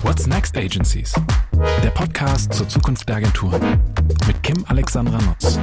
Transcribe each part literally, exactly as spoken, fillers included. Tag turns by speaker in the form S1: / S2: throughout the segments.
S1: What's Next Agencies? Der Podcast zur Zukunft der Agenturen mit Kim Alexandra Nutz.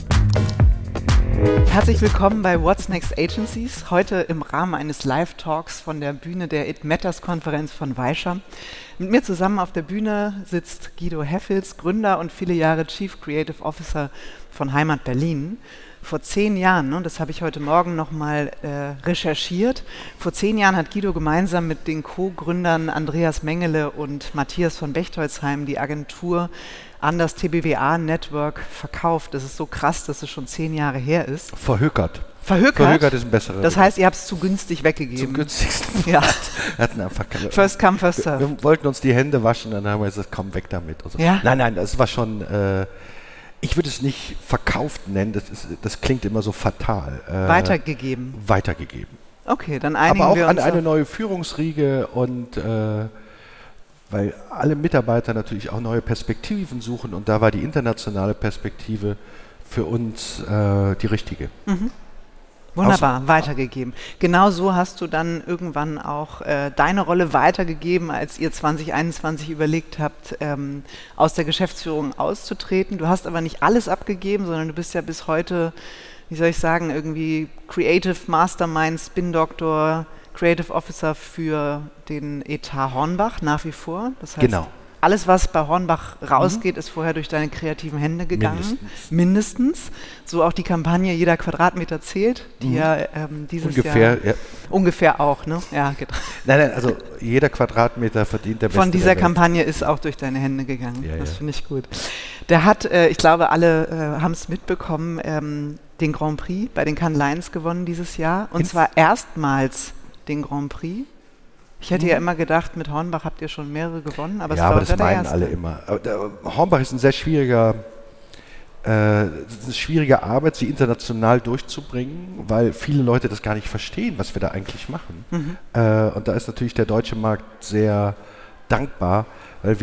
S2: Herzlich willkommen bei What's Next Agencies, heute im Rahmen eines Live-Talks von der Bühne der It Matters-Konferenz von Weischer. Mit mir zusammen auf der Bühne sitzt Guido Heffels, Gründer und viele Jahre Chief Creative Officer von Heimat Berlin. Vor zehn Jahren, und das habe ich heute Morgen nochmal äh, recherchiert, vor zehn Jahren hat Guido gemeinsam mit den Co-Gründern Andreas Mengele und Matthias von Bechtolzheim die Agentur an das T B W A Network verkauft. Das ist so krass, dass es schon zehn Jahre her ist.
S3: Verhökert.
S2: Verhökert?
S3: Verhökert ist ein besserer.
S2: Das heißt, ihr habt es zu günstig weggegeben.
S3: Zum günstigsten.
S2: Ja.
S3: Wir hatten einfach keine,
S2: First come, first serve.
S3: Wir, wir wollten uns die Hände waschen, dann haben wir gesagt, komm, weg damit. Also,
S2: ja?
S3: Nein, nein, das war schon, äh, ich würde es nicht verkauft nennen, das, ist, das klingt immer so fatal. Äh,
S2: weitergegeben.
S3: Weitergegeben.
S2: Okay, dann einigen
S3: Aber auch
S2: wir
S3: an
S2: uns
S3: eine
S2: auf
S3: neue Führungsriege und äh, weil alle Mitarbeiter natürlich auch neue Perspektiven suchen und da war die internationale Perspektive für uns äh, die richtige.
S2: Mhm. Wunderbar,
S3: Außen,
S2: weitergegeben. Genau so hast du dann irgendwann auch äh, deine Rolle weitergegeben, als ihr zwanzig einundzwanzig überlegt habt, ähm, aus der Geschäftsführung auszutreten. Du hast aber nicht alles abgegeben, sondern du bist ja bis heute, wie soll ich sagen, irgendwie Creative Mastermind, Spin-Doktor, Creative Officer für den Etat Hornbach nach wie vor. Das heißt,
S3: genau.
S2: Alles, was bei Hornbach rausgeht, mhm. ist vorher durch deine kreativen Hände gegangen.
S3: Mindestens.
S2: Mindestens. So auch die Kampagne Jeder Quadratmeter zählt, die mhm. ja ähm, dieses
S3: ungefähr,
S2: Jahr...
S3: Ja.
S2: Ungefähr auch, ne? Ja, genau.
S3: Nein, nein, also jeder Quadratmeter verdient der Beste.
S2: Von dieser Kampagne ist auch durch deine Hände gegangen.
S3: Ja,
S2: das
S3: ja.
S2: finde ich gut. Der hat, äh, ich glaube, alle äh, haben es mitbekommen, ähm, den Grand Prix bei den Cannes Lions gewonnen dieses Jahr. Und
S3: In
S2: zwar erstmals den Grand Prix. Ich hätte mhm. ja immer gedacht, mit Hornbach habt ihr schon mehrere gewonnen, aber
S3: ja,
S2: es war
S3: aber das
S2: der
S3: meinen
S2: erste.
S3: alle immer. Aber der, Hornbach ist ein sehr schwieriger, äh, eine schwierige Arbeit, sie international durchzubringen, weil viele Leute das gar nicht verstehen, was wir da eigentlich machen. Mhm. Äh, und da ist natürlich der deutsche Markt sehr dankbar, weil wir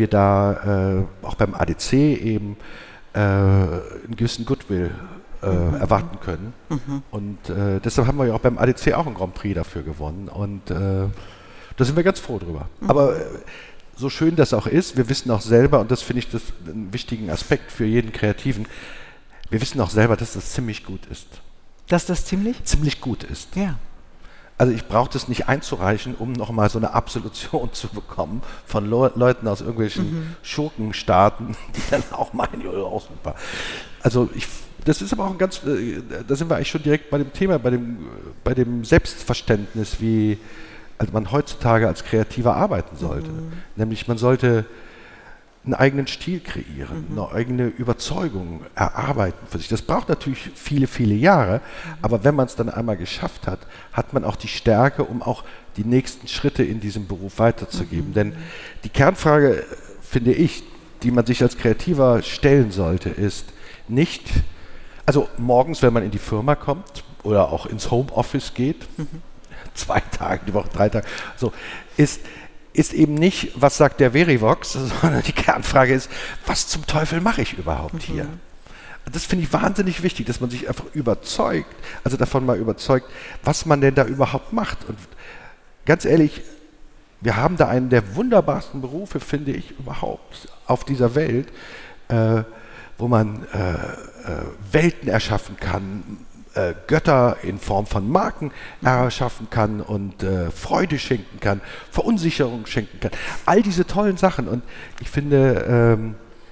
S3: da äh, auch beim A D C eben äh, einen gewissen Goodwill äh, mhm. erwarten können. Mhm. Und äh, deshalb haben wir ja auch beim A D C auch einen Grand Prix dafür gewonnen. Und äh, da sind wir ganz froh drüber. Mhm. Aber äh, so schön das auch ist, wir wissen auch selber, und das finde ich das einen wichtigen Aspekt für jeden Kreativen, wir wissen auch selber, dass das ziemlich gut ist.
S2: Dass das ziemlich?
S3: Ziemlich gut ist.
S2: Ja.
S3: Also ich brauche das nicht einzureichen, um nochmal so eine Absolution zu bekommen von Le- Leuten aus irgendwelchen mhm. Schurkenstaaten, die dann auch meinen, ja, auch super. Also ich, das ist aber auch ein ganz, äh, da sind wir eigentlich schon direkt bei dem Thema, bei dem, bei dem Selbstverständnis, wie also man heutzutage als Kreativer arbeiten sollte. Mhm. Nämlich man sollte einen eigenen Stil kreieren, mhm. eine eigene Überzeugung erarbeiten für sich. Das braucht natürlich viele, viele Jahre, mhm. aber wenn man es dann einmal geschafft hat, hat man auch die Stärke, um auch die nächsten Schritte in diesem Beruf weiterzugeben. Mhm. Denn die Kernfrage, finde ich, die man sich als Kreativer stellen sollte, ist nicht, also morgens, wenn man in die Firma kommt oder auch ins Homeoffice geht, mhm. zwei Tage die Woche, drei Tage, so, ist, ist eben nicht, was sagt der Verivox, sondern die Kernfrage ist, was zum Teufel mache ich überhaupt mhm. hier? Das finde ich wahnsinnig wichtig, dass man sich einfach überzeugt, also davon mal überzeugt, was man denn da überhaupt macht. Und ganz ehrlich, wir haben da einen der wunderbarsten Berufe, finde ich, überhaupt auf dieser Welt, äh, wo man äh, äh, Welten erschaffen kann, Götter in Form von Marken erschaffen kann und äh, Freude schenken kann, Verunsicherung schenken kann. All diese tollen Sachen. Und ich finde, ähm,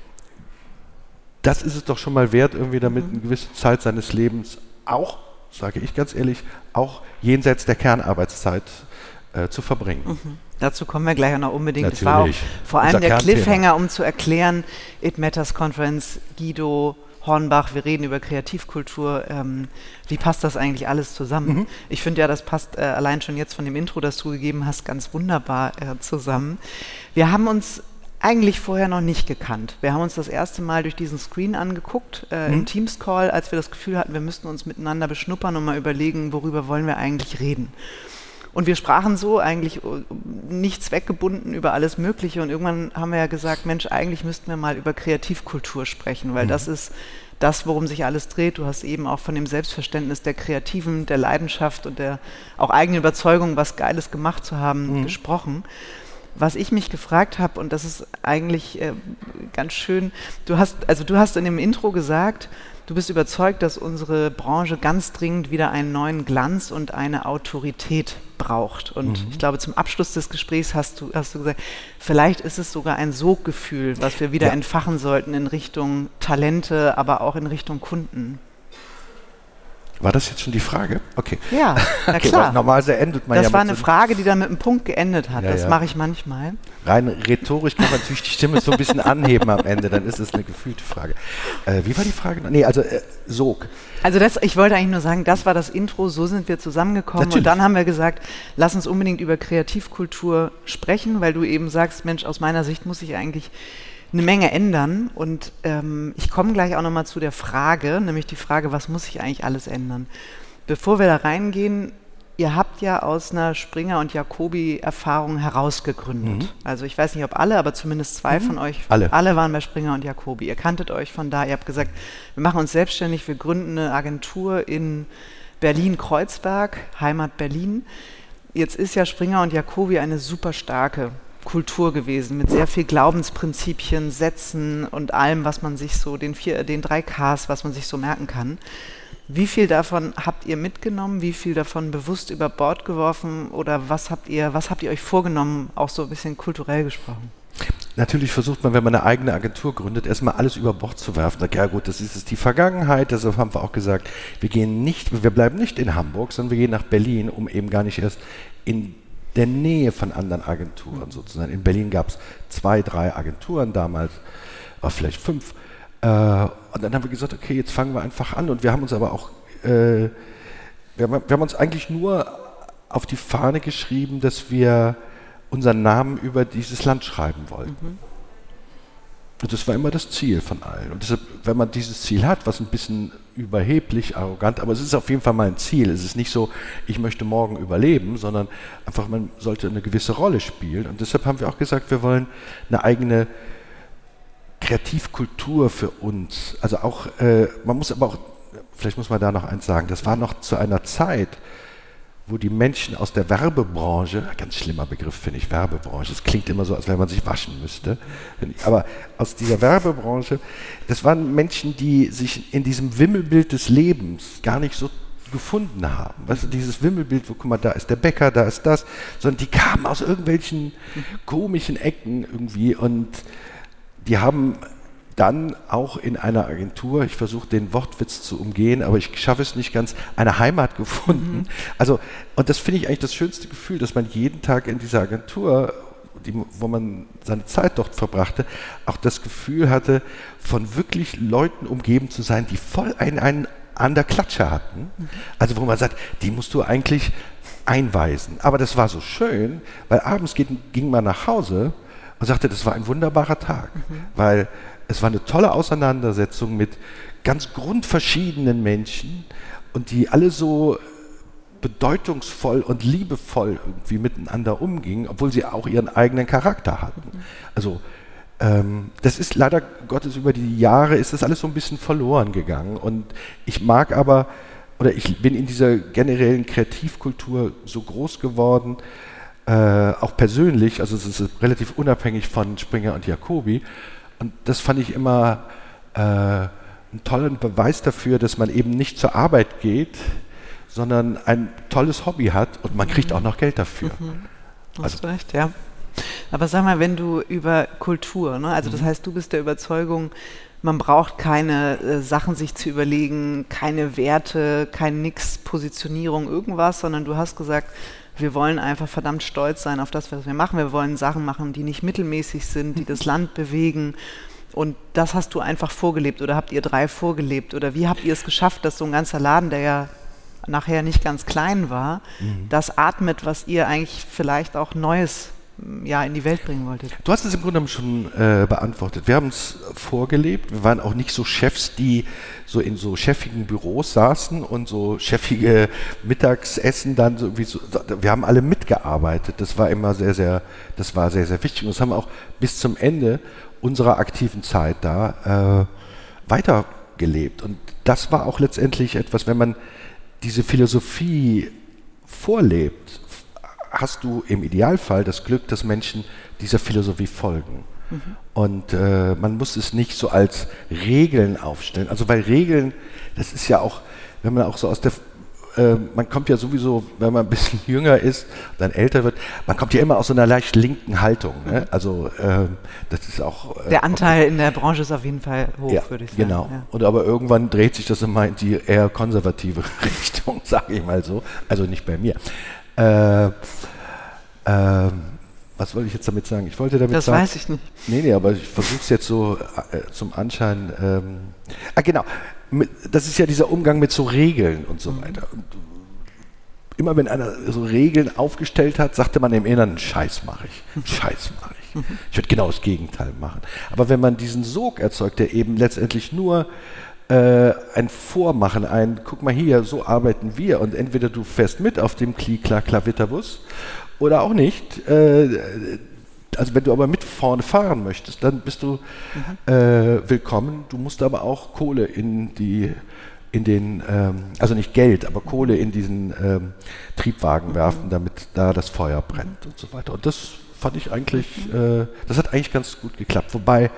S3: das ist es doch schon mal wert, irgendwie damit eine gewisse Zeit seines Lebens auch, sage ich ganz ehrlich, auch jenseits der Kernarbeitszeit äh, zu verbringen.
S2: Mhm. Dazu kommen wir gleich auch noch unbedingt.
S3: Natürlich.
S2: Das war auch vor allem
S3: Unser
S2: der
S3: Kernthema.
S2: Cliffhanger, um zu erklären, It Matters Conference, Guido Hornbach, wir reden über Kreativkultur. Ähm, wie passt das eigentlich alles zusammen? Mhm. Ich finde ja, das passt äh, allein schon jetzt von dem Intro, das du gegeben hast, ganz wunderbar äh, zusammen. Wir haben uns eigentlich vorher noch nicht gekannt. Wir haben uns das erste Mal durch diesen Screen angeguckt, äh, mhm. im Teams-Call, als wir das Gefühl hatten, wir müssten uns miteinander beschnuppern und mal überlegen, worüber wollen wir eigentlich reden. Und wir sprachen so eigentlich nicht zweckgebunden über alles Mögliche und irgendwann haben wir ja gesagt, Mensch, eigentlich müssten wir mal über Kreativkultur sprechen, weil mhm. das ist das, worum sich alles dreht. Du hast eben auch von dem Selbstverständnis der Kreativen, der Leidenschaft und der auch eigenen Überzeugung, was Geiles gemacht zu haben, mhm. gesprochen. was ich mich gefragt habe, und das ist eigentlich äh, ganz schön, du hast, also du hast in dem Intro gesagt, du bist überzeugt, dass unsere Branche ganz dringend wieder einen neuen Glanz und eine Autorität braucht. Und mhm. ich glaube, zum Abschluss des Gesprächs hast du, hast du gesagt, vielleicht ist es sogar ein Soggefühl, was wir wieder ja. entfachen sollten in Richtung Talente, aber auch in Richtung Kunden.
S3: War das jetzt schon die Frage? Okay.
S2: Ja, na
S3: okay,
S2: klar.
S3: Normalerweise endet man
S2: das
S3: ja
S2: war
S3: mit
S2: eine
S3: so
S2: Frage, die dann mit einem Punkt geendet hat.
S3: Ja,
S2: das
S3: ja.
S2: mache ich manchmal.
S3: Rein rhetorisch kann man natürlich die Stimme so ein bisschen anheben am Ende, dann ist es eine gefühlte Frage. Äh, wie war die Frage? Nee, also äh, Sog.
S2: Also das, ich wollte eigentlich nur sagen, das war das Intro, so sind wir zusammengekommen.
S3: Natürlich.
S2: Und dann haben wir gesagt, lass uns unbedingt über Kreativkultur sprechen, weil du eben sagst, Mensch, aus meiner Sicht muss ich eigentlich eine Menge ändern. Und ähm, ich komme gleich auch nochmal zu der Frage, nämlich die Frage, was muss ich eigentlich alles ändern? Bevor wir da reingehen, ihr habt ja aus einer Springer- und Jacobi-Erfahrung herausgegründet. Mhm. Also ich weiß nicht, ob alle, aber zumindest zwei mhm. von euch,
S3: alle.
S2: alle waren bei Springer und Jacobi. Ihr kanntet euch von da, ihr habt gesagt, wir machen uns selbstständig, wir gründen eine Agentur in Berlin-Kreuzberg, Heimat Berlin. Jetzt ist ja Springer und Jacobi eine super starke Kultur gewesen, mit sehr viel Glaubensprinzipien, Sätzen und allem, was man sich so, den, vier, den drei Ks, was man sich so merken kann. Wie viel davon habt ihr mitgenommen? Wie viel davon bewusst über Bord geworfen? Oder was habt ihr, was habt ihr euch vorgenommen, auch so ein bisschen kulturell gesprochen?
S3: Natürlich versucht man, wenn man eine eigene Agentur gründet, erstmal alles über Bord zu werfen. Sagt, ja gut, das ist jetzt die Vergangenheit, deshalb haben wir auch gesagt, wir gehen nicht, wir bleiben nicht in Hamburg, sondern wir gehen nach Berlin, um eben gar nicht erst in der Nähe von anderen Agenturen sozusagen. In Berlin gab es zwei, drei Agenturen damals, oder vielleicht fünf. Äh, und dann haben wir gesagt, okay, jetzt fangen wir einfach an. Und wir haben uns aber auch, äh, wir, haben, wir haben uns eigentlich nur auf die Fahne geschrieben, dass wir unseren Namen über dieses Land schreiben wollten. Mhm. Und das war immer das Ziel von allen. Und deshalb, wenn man dieses Ziel hat, was ein bisschen überheblich, arrogant, aber es ist auf jeden Fall mal ein Ziel. Es ist nicht so, ich möchte morgen überleben, sondern einfach, man sollte eine gewisse Rolle spielen. Und deshalb haben wir auch gesagt, wir wollen eine eigene Kreativkultur für uns. Also auch, äh, man muss aber auch, vielleicht muss man da noch eins sagen, das war noch zu einer Zeit, wo die Menschen aus der Werbebranche, ganz schlimmer Begriff finde ich, Werbebranche, es klingt immer so, als wenn man sich waschen müsste, aber aus dieser Werbebranche, das waren Menschen, die sich in diesem Wimmelbild des Lebens gar nicht so gefunden haben. Weißt du, dieses Wimmelbild, wo, guck mal, da ist der Bäcker, da ist das, sondern die kamen aus irgendwelchen komischen Ecken irgendwie und die haben dann auch in einer Agentur, ich versuche den Wortwitz zu umgehen, aber ich schaffe es nicht ganz, eine Heimat gefunden. Mhm. Also, und das finde ich eigentlich das schönste Gefühl, dass man jeden Tag in dieser Agentur, die, wo man seine Zeit dort verbrachte, auch das Gefühl hatte, von wirklich Leuten umgeben zu sein, die voll einen, einen an der Klatsche hatten. Mhm. Also wo man sagt, die musst du eigentlich einweisen. Aber das war so schön, weil abends geht, ging man nach Hause und sagte, das war ein wunderbarer Tag, mhm. weil es war eine tolle Auseinandersetzung mit ganz grundverschiedenen Menschen und die alle so bedeutungsvoll und liebevoll irgendwie miteinander umgingen, obwohl sie auch ihren eigenen Charakter hatten. Mhm. Also ähm, das ist leider Gottes über die Jahre ist das alles so ein bisschen verloren gegangen und ich mag aber, oder ich bin in dieser generellen Kreativkultur so groß geworden, Äh, auch persönlich, also es ist relativ unabhängig von Springer und Jacobi und das fand ich immer äh, einen tollen Beweis dafür, dass man eben nicht zur Arbeit geht, sondern ein tolles Hobby hat und man kriegt mhm. auch noch Geld dafür.
S2: Mhm. Hast also, recht, ja. Aber sag mal, wenn du über Kultur, ne, also mhm. das heißt, du bist der Überzeugung, man braucht keine äh, Sachen sich zu überlegen, keine Werte, kein Nix, Positionierung, irgendwas, sondern du hast gesagt, wir wollen einfach verdammt stolz sein auf das, was wir machen. Wir wollen Sachen machen, die nicht mittelmäßig sind, die das Land bewegen. Und das hast du einfach vorgelebt oder habt ihr drei vorgelebt? Oder wie habt ihr es geschafft, dass so ein ganzer Laden, der ja nachher nicht ganz klein war, mhm. das atmet, was ihr eigentlich vielleicht auch Neues ja, in die Welt bringen wolltet?
S3: Du hast es im Grunde schon äh, beantwortet. Wir haben es vorgelebt. Wir waren auch nicht so Chefs, die so in so chefigen Büros saßen und so chefige Mittagsessen dann so, wie so. Wir haben alle mitgearbeitet. Das war immer sehr, sehr, das war sehr, sehr wichtig. Und das haben wir auch bis zum Ende unserer aktiven Zeit da äh, weitergelebt. Und das war auch letztendlich etwas, wenn man diese Philosophie vorlebt, hast du im Idealfall das Glück, dass Menschen dieser Philosophie folgen. Mhm. Und äh, man muss es nicht so als Regeln aufstellen. Also weil Regeln, das ist ja auch, wenn man auch so aus der, äh, man kommt ja sowieso, wenn man ein bisschen jünger ist, dann älter wird, man kommt ja immer aus so einer leicht linken Haltung. Ne? Also äh, das ist auch... Äh,
S2: der Anteil auch, in der Branche ist auf jeden Fall hoch,
S3: ja,
S2: würde ich sagen.
S3: Genau.
S2: Ja.
S3: Und aber irgendwann dreht sich das immer in die eher konservative Richtung, sage ich mal so. Also nicht bei mir. Äh, äh, was wollte ich jetzt damit sagen? Ich wollte damit
S2: das
S3: sagen...
S2: Das weiß ich nicht.
S3: Nee, nee, aber ich versuche es jetzt so äh, zum Anschein... Ähm, ah, genau. Das ist ja dieser Umgang mit so Regeln und so mhm. weiter. Und immer wenn einer so Regeln aufgestellt hat, sagte man im Inneren, Scheiß mache ich, Scheiß mache ich. Mhm. Ich würde genau das Gegenteil machen. Aber wenn man diesen Sog erzeugt, der eben letztendlich nur äh, ein Vormachen, ein, guck mal hier, so arbeiten wir und entweder du fährst mit auf dem Kli-Kla-Klavitterbus oder auch nicht. Äh, also wenn du aber mit vorne fahren möchtest, dann bist du mhm. äh, willkommen. Du musst aber auch Kohle in die, in den, ähm, also nicht Geld, aber Kohle in diesen ähm, Triebwagen mhm. werfen, damit da das Feuer brennt mhm. und so weiter. Und das fand ich eigentlich, äh, das hat eigentlich ganz gut geklappt. Wobei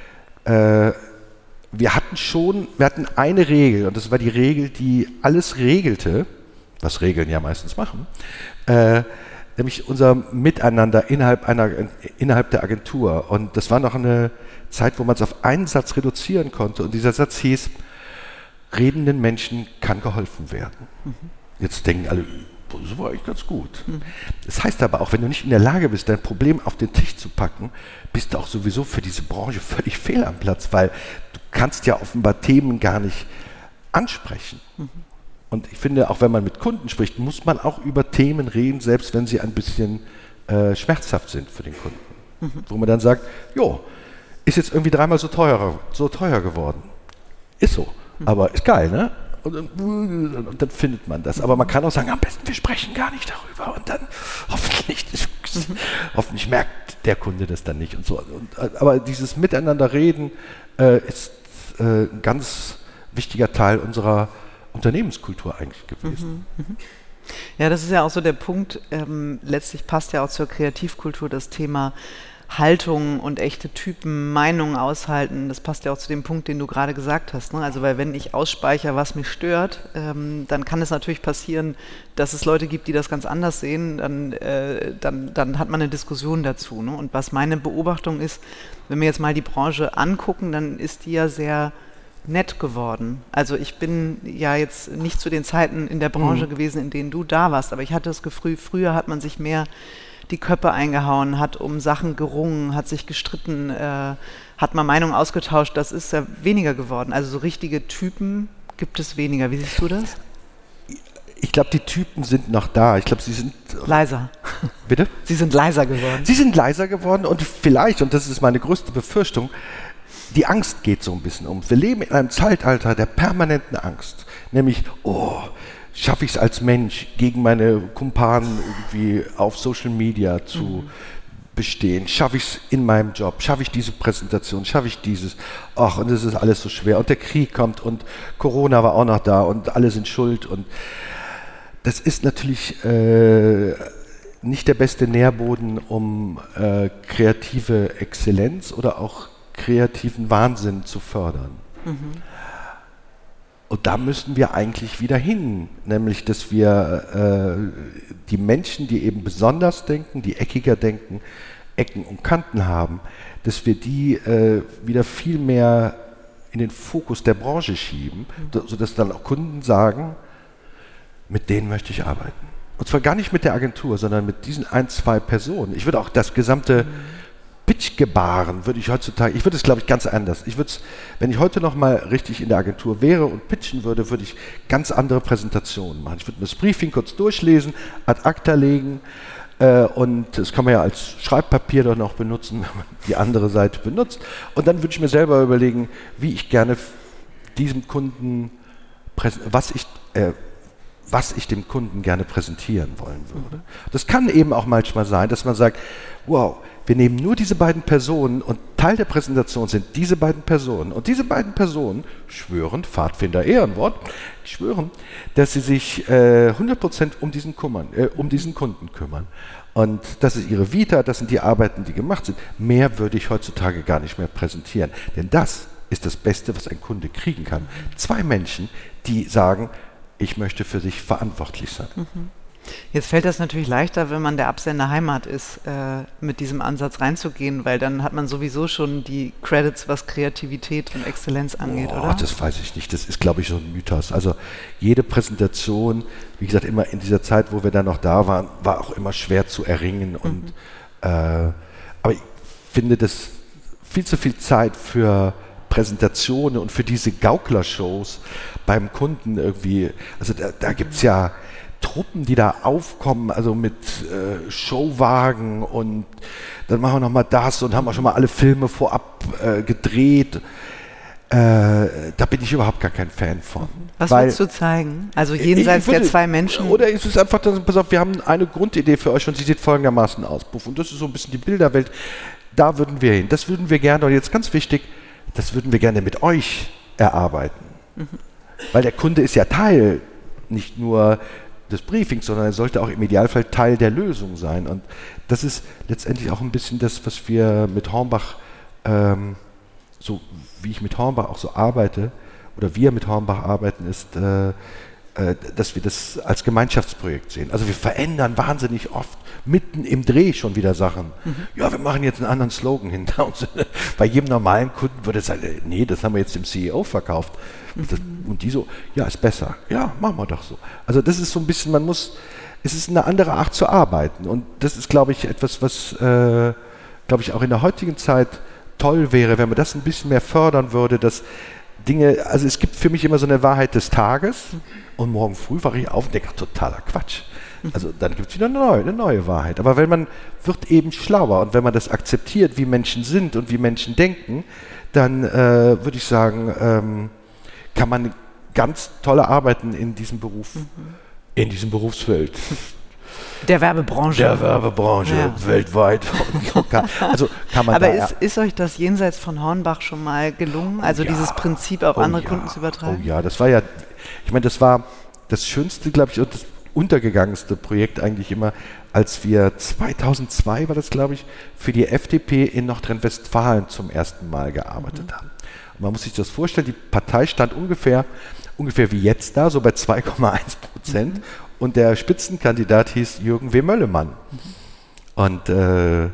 S3: äh, wir hatten schon, wir hatten eine Regel und das war die Regel, die alles regelte, was Regeln ja meistens machen, äh, nämlich unser Miteinander innerhalb, einer, innerhalb der Agentur. Und das war noch eine Zeit, wo man es auf einen Satz reduzieren konnte. Und dieser Satz hieß, redenden Menschen kann geholfen werden. Mhm. Jetzt denken alle, das war eigentlich ganz gut. Mhm. Das heißt aber auch, wenn du nicht in der Lage bist, dein Problem auf den Tisch zu packen, bist du auch sowieso für diese Branche völlig fehl am Platz, weil du kannst ja offenbar Themen gar nicht ansprechen. Mhm. Und ich finde, auch wenn man mit Kunden spricht, muss man auch über Themen reden, selbst wenn sie ein bisschen äh, schmerzhaft sind für den Kunden. Mhm. Wo man dann sagt, jo, ist jetzt irgendwie dreimal so teuer, so teuer geworden. Ist so, mhm. aber ist geil, ne? Und, und, und dann findet man das. Aber man kann auch sagen, am besten, wir sprechen gar nicht darüber. Und dann hoffentlich, mhm. hoffentlich merkt der Kunde das dann nicht. Und so. Und, aber dieses Miteinanderreden äh, ist äh, ein ganz wichtiger Teil unserer Unternehmenskultur eigentlich gewesen.
S2: Mhm, mhm. Ja, das ist ja auch so der Punkt, ähm, letztlich passt ja auch zur Kreativkultur das Thema Haltung und echte Typen, Meinungen aushalten, das passt ja auch zu dem Punkt, den du gerade gesagt hast. Ne? Also weil wenn ich ausspeichere, was mich stört, ähm, dann kann es natürlich passieren, dass es Leute gibt, die das ganz anders sehen, dann, äh, dann, dann hat man eine Diskussion dazu. Ne? Und was meine Beobachtung ist, wenn wir jetzt mal die Branche angucken, dann ist die ja sehr nett geworden. Also ich bin ja jetzt nicht zu den Zeiten in der Branche mhm. gewesen, in denen du da warst, aber ich hatte das Gefühl, früher hat man sich mehr die Köpfe eingehauen, hat um Sachen gerungen, hat sich gestritten, äh, hat mal Meinungen ausgetauscht. Das ist ja weniger geworden. Also so richtige Typen gibt es weniger. Wie siehst du das?
S3: Ich glaube, die Typen sind noch da. Ich glaube, sie sind...
S2: Leiser.
S3: Bitte?
S2: Sie sind leiser geworden.
S3: Sie sind leiser geworden und vielleicht, und das ist meine größte Befürchtung, die Angst geht so ein bisschen um. Wir leben in einem Zeitalter der permanenten Angst. Nämlich, oh, schaffe ich es als Mensch, gegen meine Kumpanen irgendwie auf Social Media zu mhm. bestehen? Schaffe ich es in meinem Job? Schaffe ich diese Präsentation? Schaffe ich dieses? Ach, und es ist alles so schwer. Und der Krieg kommt und Corona war auch noch da und alle sind schuld. Und das ist natürlich äh, nicht der beste Nährboden, um äh, kreative Exzellenz oder auch kreativen Wahnsinn zu fördern. Mhm. Und da müssen wir eigentlich wieder hin, nämlich dass wir äh, die Menschen, die eben besonders denken, die eckiger denken, Ecken und Kanten haben, dass wir die äh, wieder viel mehr in den Fokus der Branche schieben, mhm. sodass dann auch Kunden sagen, mit denen möchte ich arbeiten. Und zwar gar nicht mit der Agentur, sondern mit diesen ein, zwei Personen. Ich würde auch das gesamte mhm. Pitch-Gebaren würde ich heutzutage, ich würde es glaube ich ganz anders. Ich würde es, wenn ich heute noch mal richtig in der Agentur wäre und pitchen würde, würde ich ganz andere Präsentationen machen. Ich würde mir das Briefing kurz durchlesen, ad acta legen äh, und das kann man ja als Schreibpapier doch noch benutzen, wenn man die andere Seite benutzt. Und dann würde ich mir selber überlegen, wie ich gerne diesem Kunden, was ich, äh, was ich dem Kunden gerne präsentieren wollen würde. Das kann eben auch manchmal sein, dass man sagt, wow, wir nehmen nur diese beiden Personen und Teil der Präsentation sind diese beiden Personen. Und diese beiden Personen schwören, Pfadfinder Ehrenwort, schwören, dass sie sich äh, hundert Prozent um diesen, kümmern, äh, um diesen Kunden kümmern. Und das ist ihre Vita, das sind die Arbeiten, die gemacht sind. Mehr würde ich heutzutage gar nicht mehr präsentieren. Denn das ist das Beste, was ein Kunde kriegen kann. Zwei Menschen, die sagen, ich möchte für sich verantwortlich sein.
S2: Mhm. Jetzt fällt das natürlich leichter, wenn man der Absender Heimat ist, äh, mit diesem Ansatz reinzugehen, weil dann hat man sowieso schon die Credits, was Kreativität und Exzellenz angeht,
S3: oh,
S2: oder?
S3: Das weiß ich nicht. Das ist, glaube ich, so ein Mythos. Also jede Präsentation, wie gesagt, immer in dieser Zeit, wo wir dann noch da waren, war auch immer schwer zu erringen. Und, mhm. äh, aber ich finde, dass viel zu viel Zeit für Präsentationen und für diese Gauklershows beim Kunden irgendwie, also da, da gibt es ja Truppen, die da aufkommen, also mit äh, Showwagen und dann machen wir nochmal das und haben wir schon mal alle Filme vorab äh, gedreht. Äh, da bin ich überhaupt gar kein Fan von.
S2: Was willst du zeigen? Also jenseits würde, der zwei Menschen?
S3: Oder ist es einfach, dass, pass auf, wir haben eine Grundidee für euch und sie sieht folgendermaßen aus. Und das ist so ein bisschen die Bilderwelt. Da würden wir hin. Das würden wir gerne, und jetzt ganz wichtig, das würden wir gerne mit euch erarbeiten. Mhm. Weil der Kunde ist ja Teil, nicht nur des Briefings, sondern er sollte auch im Idealfall Teil der Lösung sein. Und das ist letztendlich auch ein bisschen das, was wir mit Hornbach, ähm, so wie ich mit Hornbach auch so arbeite, oder wir mit Hornbach arbeiten, ist, äh, äh, dass wir das als Gemeinschaftsprojekt sehen. Also wir verändern wahnsinnig oft mitten im Dreh schon wieder Sachen. Mhm. Ja, wir machen jetzt einen anderen Slogan hinter uns. Bei jedem normalen Kunden würde es sagen, nee, das haben wir jetzt dem C E O verkauft. Das, und die so, ja, ist besser. Ja, machen wir doch so. Also das ist so ein bisschen, man muss, es ist eine andere Art zu arbeiten. Und das ist, glaube ich, etwas, was, äh, glaube ich, auch in der heutigen Zeit toll wäre, wenn man das ein bisschen mehr fördern würde, dass Dinge, also es gibt für mich immer so eine Wahrheit des Tages und morgen früh wache ich auf und denke, totaler Quatsch. Also dann gibt es wieder eine neue, eine neue Wahrheit. Aber wenn man wird eben schlauer und wenn man das akzeptiert, wie Menschen sind und wie Menschen denken, dann äh, würde ich sagen, ähm, kann man ganz tolle Arbeiten in diesem Beruf, mhm. in diesem Berufsfeld.
S2: Der Werbebranche.
S3: Der Werbebranche, ja. Weltweit. Also kann man
S2: Aber
S3: da
S2: ist, ist euch das jenseits von Hornbach schon mal gelungen, also oh ja. dieses Prinzip auf oh andere ja. Kunden zu übertragen?
S3: Oh ja, das war ja, ich meine, das war das schönste, glaube ich, und das untergegangenste Projekt eigentlich immer, als wir zweitausendzwei, war das, glaube ich, für die F D P in Nordrhein-Westfalen zum ersten Mal gearbeitet mhm. haben. Man muss sich das vorstellen, die Partei stand ungefähr, ungefähr wie jetzt da, so bei zwei Komma eins Prozent. Mhm. Und der Spitzenkandidat hieß Jürgen W. Möllemann. Mhm. Und äh,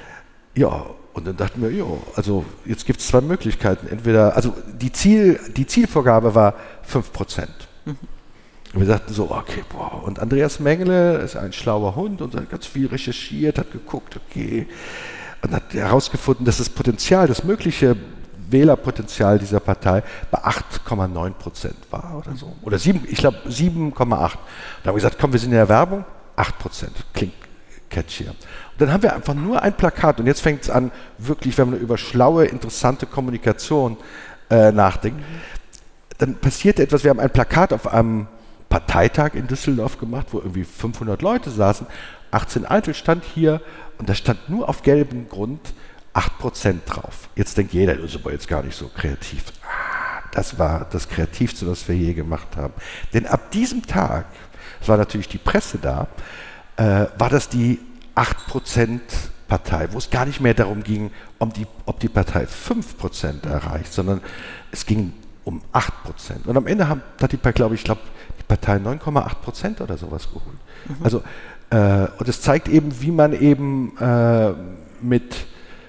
S3: ja, und dann dachten wir, ja, also jetzt gibt es zwei Möglichkeiten. Entweder, also die, Ziel, die Zielvorgabe war fünf Prozent. Mhm. Und wir sagten so, okay, boah. Und Andreas Mengele ist ein schlauer Hund und hat ganz viel recherchiert, hat geguckt, okay. Und hat herausgefunden, dass das Potenzial, das mögliche Wählerpotenzial dieser Partei bei acht Komma neun Prozent war oder so. Oder sieben, ich glaube sieben Komma acht. Da haben wir gesagt, komm, wir sind in der Werbung, acht Prozent, klingt catchier. Und dann haben wir einfach nur ein Plakat und jetzt fängt es an, wirklich, wenn man über schlaue, interessante Kommunikation äh, nachdenkt, mhm. dann passiert etwas, wir haben ein Plakat auf einem Parteitag in Düsseldorf gemacht, wo irgendwie fünfhundert Leute saßen, achtzehn Eintel stand hier und da stand nur auf gelbem Grund acht Prozent drauf. Jetzt denkt jeder, das ist aber jetzt gar nicht so kreativ. Ah, das war das Kreativste, was wir je gemacht haben. Denn ab diesem Tag, es war natürlich die Presse da, äh, war das die acht Prozent Partei, wo es gar nicht mehr darum ging, ob die, ob die Partei fünf Prozent erreicht, sondern es ging um acht Prozent. Und am Ende haben, hat die Partei, glaube ich, glaub, die Partei neun Komma acht Prozent oder sowas geholt. Mhm. Also, äh, und es zeigt eben, wie man eben äh, mit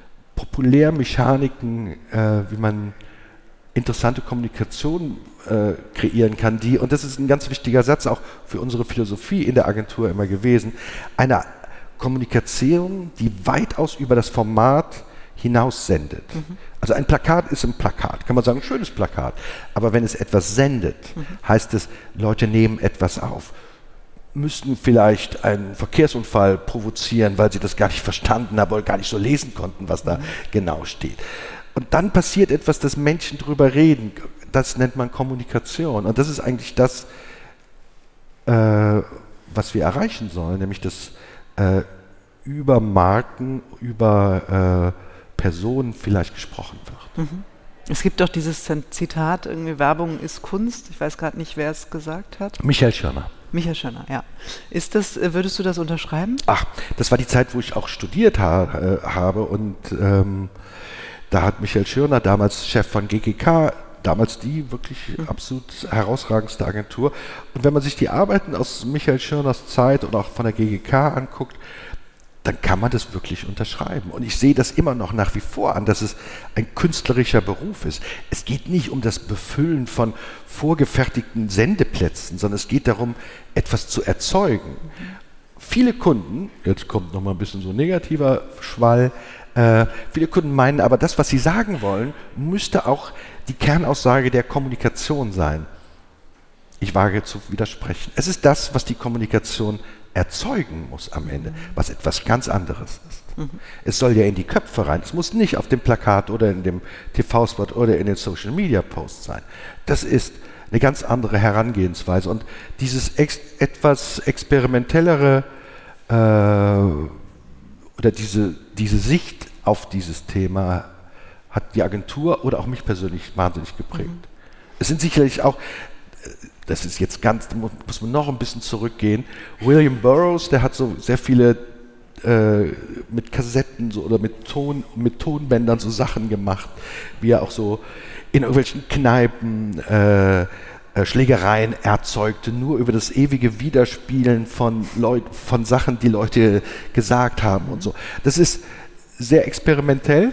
S3: Populärmechaniken, äh, wie man interessante Kommunikation äh, kreieren kann, die, und das ist ein ganz wichtiger Satz auch für unsere Philosophie in der Agentur immer gewesen, eine Kommunikation, die weitaus über das Format hinaus sendet. Mhm. Also ein Plakat ist ein Plakat, kann man sagen, ein schönes Plakat, aber wenn es etwas sendet, mhm. heißt es, Leute nehmen etwas auf. Müssten vielleicht einen Verkehrsunfall provozieren, weil sie das gar nicht verstanden haben oder gar nicht so lesen konnten, was da mhm. genau steht. Und dann passiert etwas, dass Menschen drüber reden. Das nennt man Kommunikation. Und das ist eigentlich das, äh, was wir erreichen sollen, nämlich dass äh, über Marken, über äh, Personen vielleicht gesprochen wird.
S2: Mhm. Es gibt doch dieses Zitat, irgendwie Werbung ist Kunst. Ich weiß gerade nicht, wer es gesagt hat.
S3: Michael Schirner.
S2: Michael Schirner, ja. Ist das, würdest du das unterschreiben?
S3: Ach, das war die Zeit, wo ich auch studiert ha- äh, habe und ähm, da hat Michael Schirner, damals Chef von G G K, damals die wirklich mhm. absolut herausragendste Agentur. Und wenn man sich die Arbeiten aus Michael Schirners Zeit und auch von der G G K anguckt, dann kann man das wirklich unterschreiben. Und ich sehe das immer noch nach wie vor an, dass es ein künstlerischer Beruf ist. Es geht nicht um das Befüllen von vorgefertigten Sendeplätzen, sondern es geht darum, etwas zu erzeugen. Mhm. Viele Kunden, jetzt kommt nochmal ein bisschen so ein negativer Schwall, äh, viele Kunden meinen aber, das, was sie sagen wollen, müsste auch die Kernaussage der Kommunikation sein. Ich wage zu widersprechen. Es ist das, was die Kommunikation erzeugen muss am Ende, was etwas ganz anderes ist. Mhm. Es soll ja in die Köpfe rein. Es muss nicht auf dem Plakat oder in dem T V-Spot oder in den Social-Media-Posts sein. Das ist eine ganz andere Herangehensweise. Und dieses ex- etwas experimentellere äh, oder diese, diese Sicht auf dieses Thema hat die Agentur oder auch mich persönlich wahnsinnig geprägt. Mhm. Es sind sicherlich auch das ist jetzt ganz, da muss man noch ein bisschen zurückgehen. William Burroughs, der hat so sehr viele äh, mit Kassetten so, oder mit, Ton, mit Tonbändern so Sachen gemacht, wie er auch so in irgendwelchen Kneipen äh, äh, Schlägereien erzeugte, nur über das ewige Widerspielen von, Leut, von Sachen, die Leute gesagt haben und so. Das ist sehr experimentell.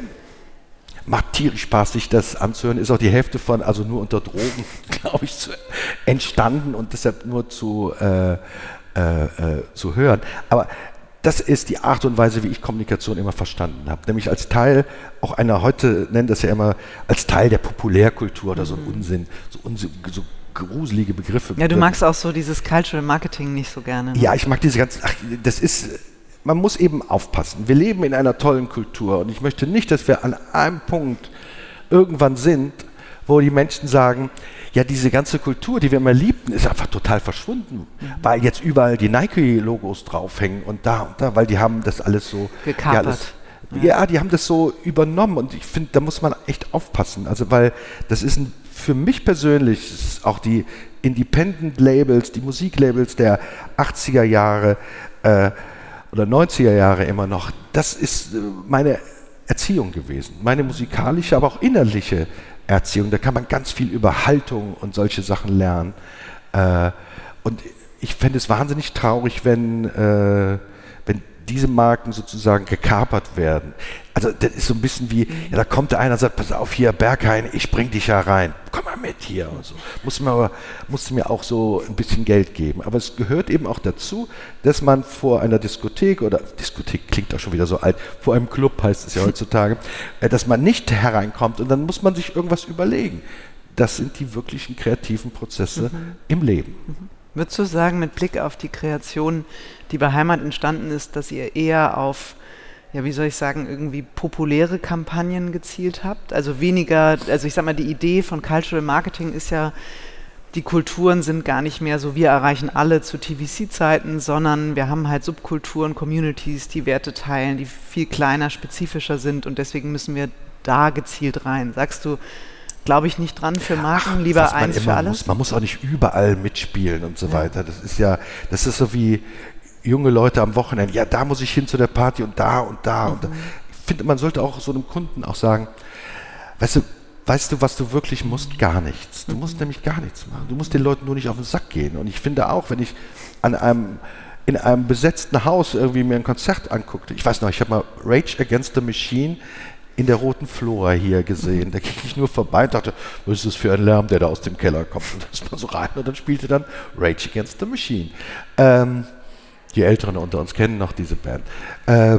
S3: Macht tierisch Spaß, sich das anzuhören. Ist auch die Hälfte von, also nur unter Drogen, glaube ich, zu, entstanden und deshalb nur zu, äh, äh, äh, zu hören. Aber das ist die Art und Weise, wie ich Kommunikation immer verstanden habe. Nämlich als Teil, auch einer, heute nennt das ja immer, als Teil der Populärkultur oder so ein Unsinn, so, Unsinn, so gruselige Begriffe.
S2: Ja, du magst auch so dieses Cultural Marketing nicht so gerne. Ne?
S3: Ja, ich mag diese ganzen, ach, das ist... Man muss eben aufpassen. Wir leben in einer tollen Kultur und ich möchte nicht, dass wir an einem Punkt irgendwann sind, wo die Menschen sagen, ja, diese ganze Kultur, die wir immer liebten, ist einfach total verschwunden, mhm. weil jetzt überall die Nike-Logos draufhängen und da und da, weil die haben das alles so...
S2: Gekapert.
S3: Ja, alles, ja. ja, die haben das so übernommen und ich finde, da muss man echt aufpassen. Also, weil das ist ein, für mich persönlich, auch die Independent-Labels, die Musiklabels der achtziger Jahre, äh, oder neunziger Jahre immer noch, das ist meine Erziehung gewesen, meine musikalische, aber auch innerliche Erziehung. Da kann man ganz viel über Haltung und solche Sachen lernen. Äh, und ich fände es wahnsinnig traurig, wenn, äh, wenn diese Marken sozusagen gekapert werden. Also das ist so ein bisschen wie, ja, da kommt einer und sagt, pass auf hier, Berghain, ich bring dich ja rein, komm mal mit hier und so. Muss mir, muss mir auch so ein bisschen Geld geben. Aber es gehört eben auch dazu, dass man vor einer Diskothek, oder Diskothek klingt auch schon wieder so alt, vor einem Club heißt es ja heutzutage, dass man nicht hereinkommt und dann muss man sich irgendwas überlegen. Das sind die wirklichen kreativen Prozesse mhm. im Leben.
S2: Mhm. Würdest du sagen, mit Blick auf die Kreation, die bei Heimat entstanden ist, dass ihr eher auf, ja, wie soll ich sagen, irgendwie populäre Kampagnen gezielt habt? Also weniger, also ich sag mal, die Idee von Cultural Marketing ist ja, die Kulturen sind gar nicht mehr so, wir erreichen alle zu T V C-Zeiten, sondern wir haben halt Subkulturen, Communities, die Werte teilen, die viel kleiner, spezifischer sind und deswegen müssen wir da gezielt rein. Sagst du, glaube ich nicht dran für Marken, Ach, lieber eins für alles?
S3: Muss. Man muss auch nicht überall mitspielen und so ja. weiter. Das ist ja, das ist so wie junge Leute am Wochenende, ja, da muss ich hin zu der Party und da und da. Mhm. Und da. Ich finde, man sollte auch so einem Kunden auch sagen, weißt du, weißt du, was du wirklich musst? Gar nichts. Du musst mhm. nämlich gar nichts machen. Du musst den Leuten nur nicht auf den Sack gehen. Und ich finde auch, wenn ich an einem, in einem besetzten Haus irgendwie mir ein Konzert anguckte, ich weiß noch, ich habe mal Rage Against the Machine in der Roten Flora hier gesehen. Da ging ich nur vorbei und dachte, was ist das für ein Lärm, der da aus dem Keller kommt? Und das war so rein und dann spielte dann Rage Against the Machine. Ähm, die Älteren unter uns kennen noch diese Band. Äh,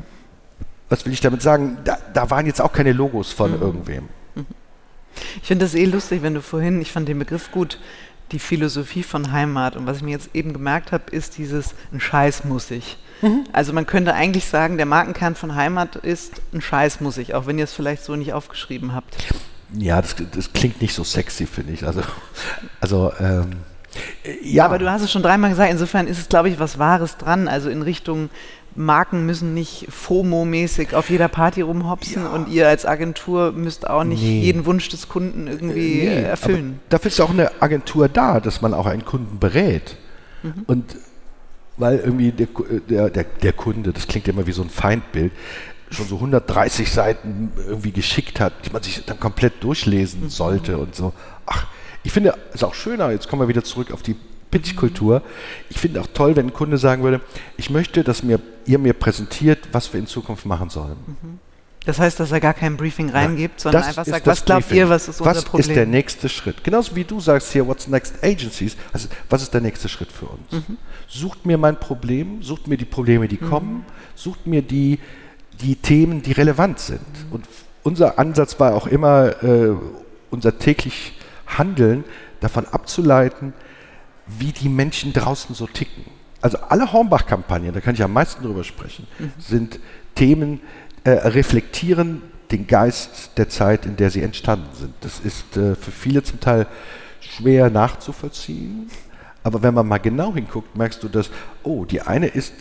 S3: was will ich damit sagen? Da, da waren jetzt auch keine Logos von mhm. irgendwem.
S2: Ich finde das eh lustig, wenn du vorhin, ich fand den Begriff gut, die Philosophie von Heimat. Und was ich mir jetzt eben gemerkt habe, ist dieses, ein Scheiß muss ich. Mhm. Also man könnte eigentlich sagen, der Markenkern von Heimat ist, ein Scheiß muss ich, auch wenn ihr es vielleicht so nicht aufgeschrieben habt.
S3: Ja, das, das klingt nicht so sexy, finde ich. Also, also ähm, ja.
S2: Aber du hast es schon dreimal gesagt, insofern ist es, glaube ich, was Wahres dran, also in Richtung Marken müssen nicht FOMO-mäßig auf jeder Party rumhopsen ja. und ihr als Agentur müsst auch nicht nee. jeden Wunsch des Kunden irgendwie nee, erfüllen.
S3: Dafür ist auch eine Agentur da, dass man auch einen Kunden berät. Mhm. Und weil irgendwie der, der, der, der Kunde, das klingt ja immer wie so ein Feindbild, schon so hundertdreißig Seiten irgendwie geschickt hat, die man sich dann komplett durchlesen mhm. sollte und so. Ach, ich finde, es ist auch schöner, jetzt kommen wir wieder zurück auf die Pitch-Kultur. Ich finde auch toll, wenn ein Kunde sagen würde, ich möchte, dass mir, ihr mir präsentiert, was wir in Zukunft machen sollen.
S2: Das heißt, dass er gar kein Briefing reingibt, ja, sondern einfach sagt, was glaubt
S3: Briefing.
S2: ihr, was ist unser
S3: was
S2: Problem?
S3: Was ist der nächste Schritt? Genauso wie du sagst hier, what's next agencies, also was ist der nächste Schritt für uns? Mhm. Sucht mir mein Problem, sucht mir die Probleme, die mhm. kommen, sucht mir die, die Themen, die relevant sind. Mhm. Und unser Ansatz war auch immer, äh, unser täglich Handeln davon abzuleiten, wie die Menschen draußen so ticken. Also alle Hornbach-Kampagnen, da kann ich am meisten drüber sprechen, mhm. sind Themen, äh, reflektieren den Geist der Zeit, in der sie entstanden sind. Das ist äh, für viele zum Teil schwer nachzuvollziehen, aber wenn man mal genau hinguckt, merkst du, dass, oh, die eine ist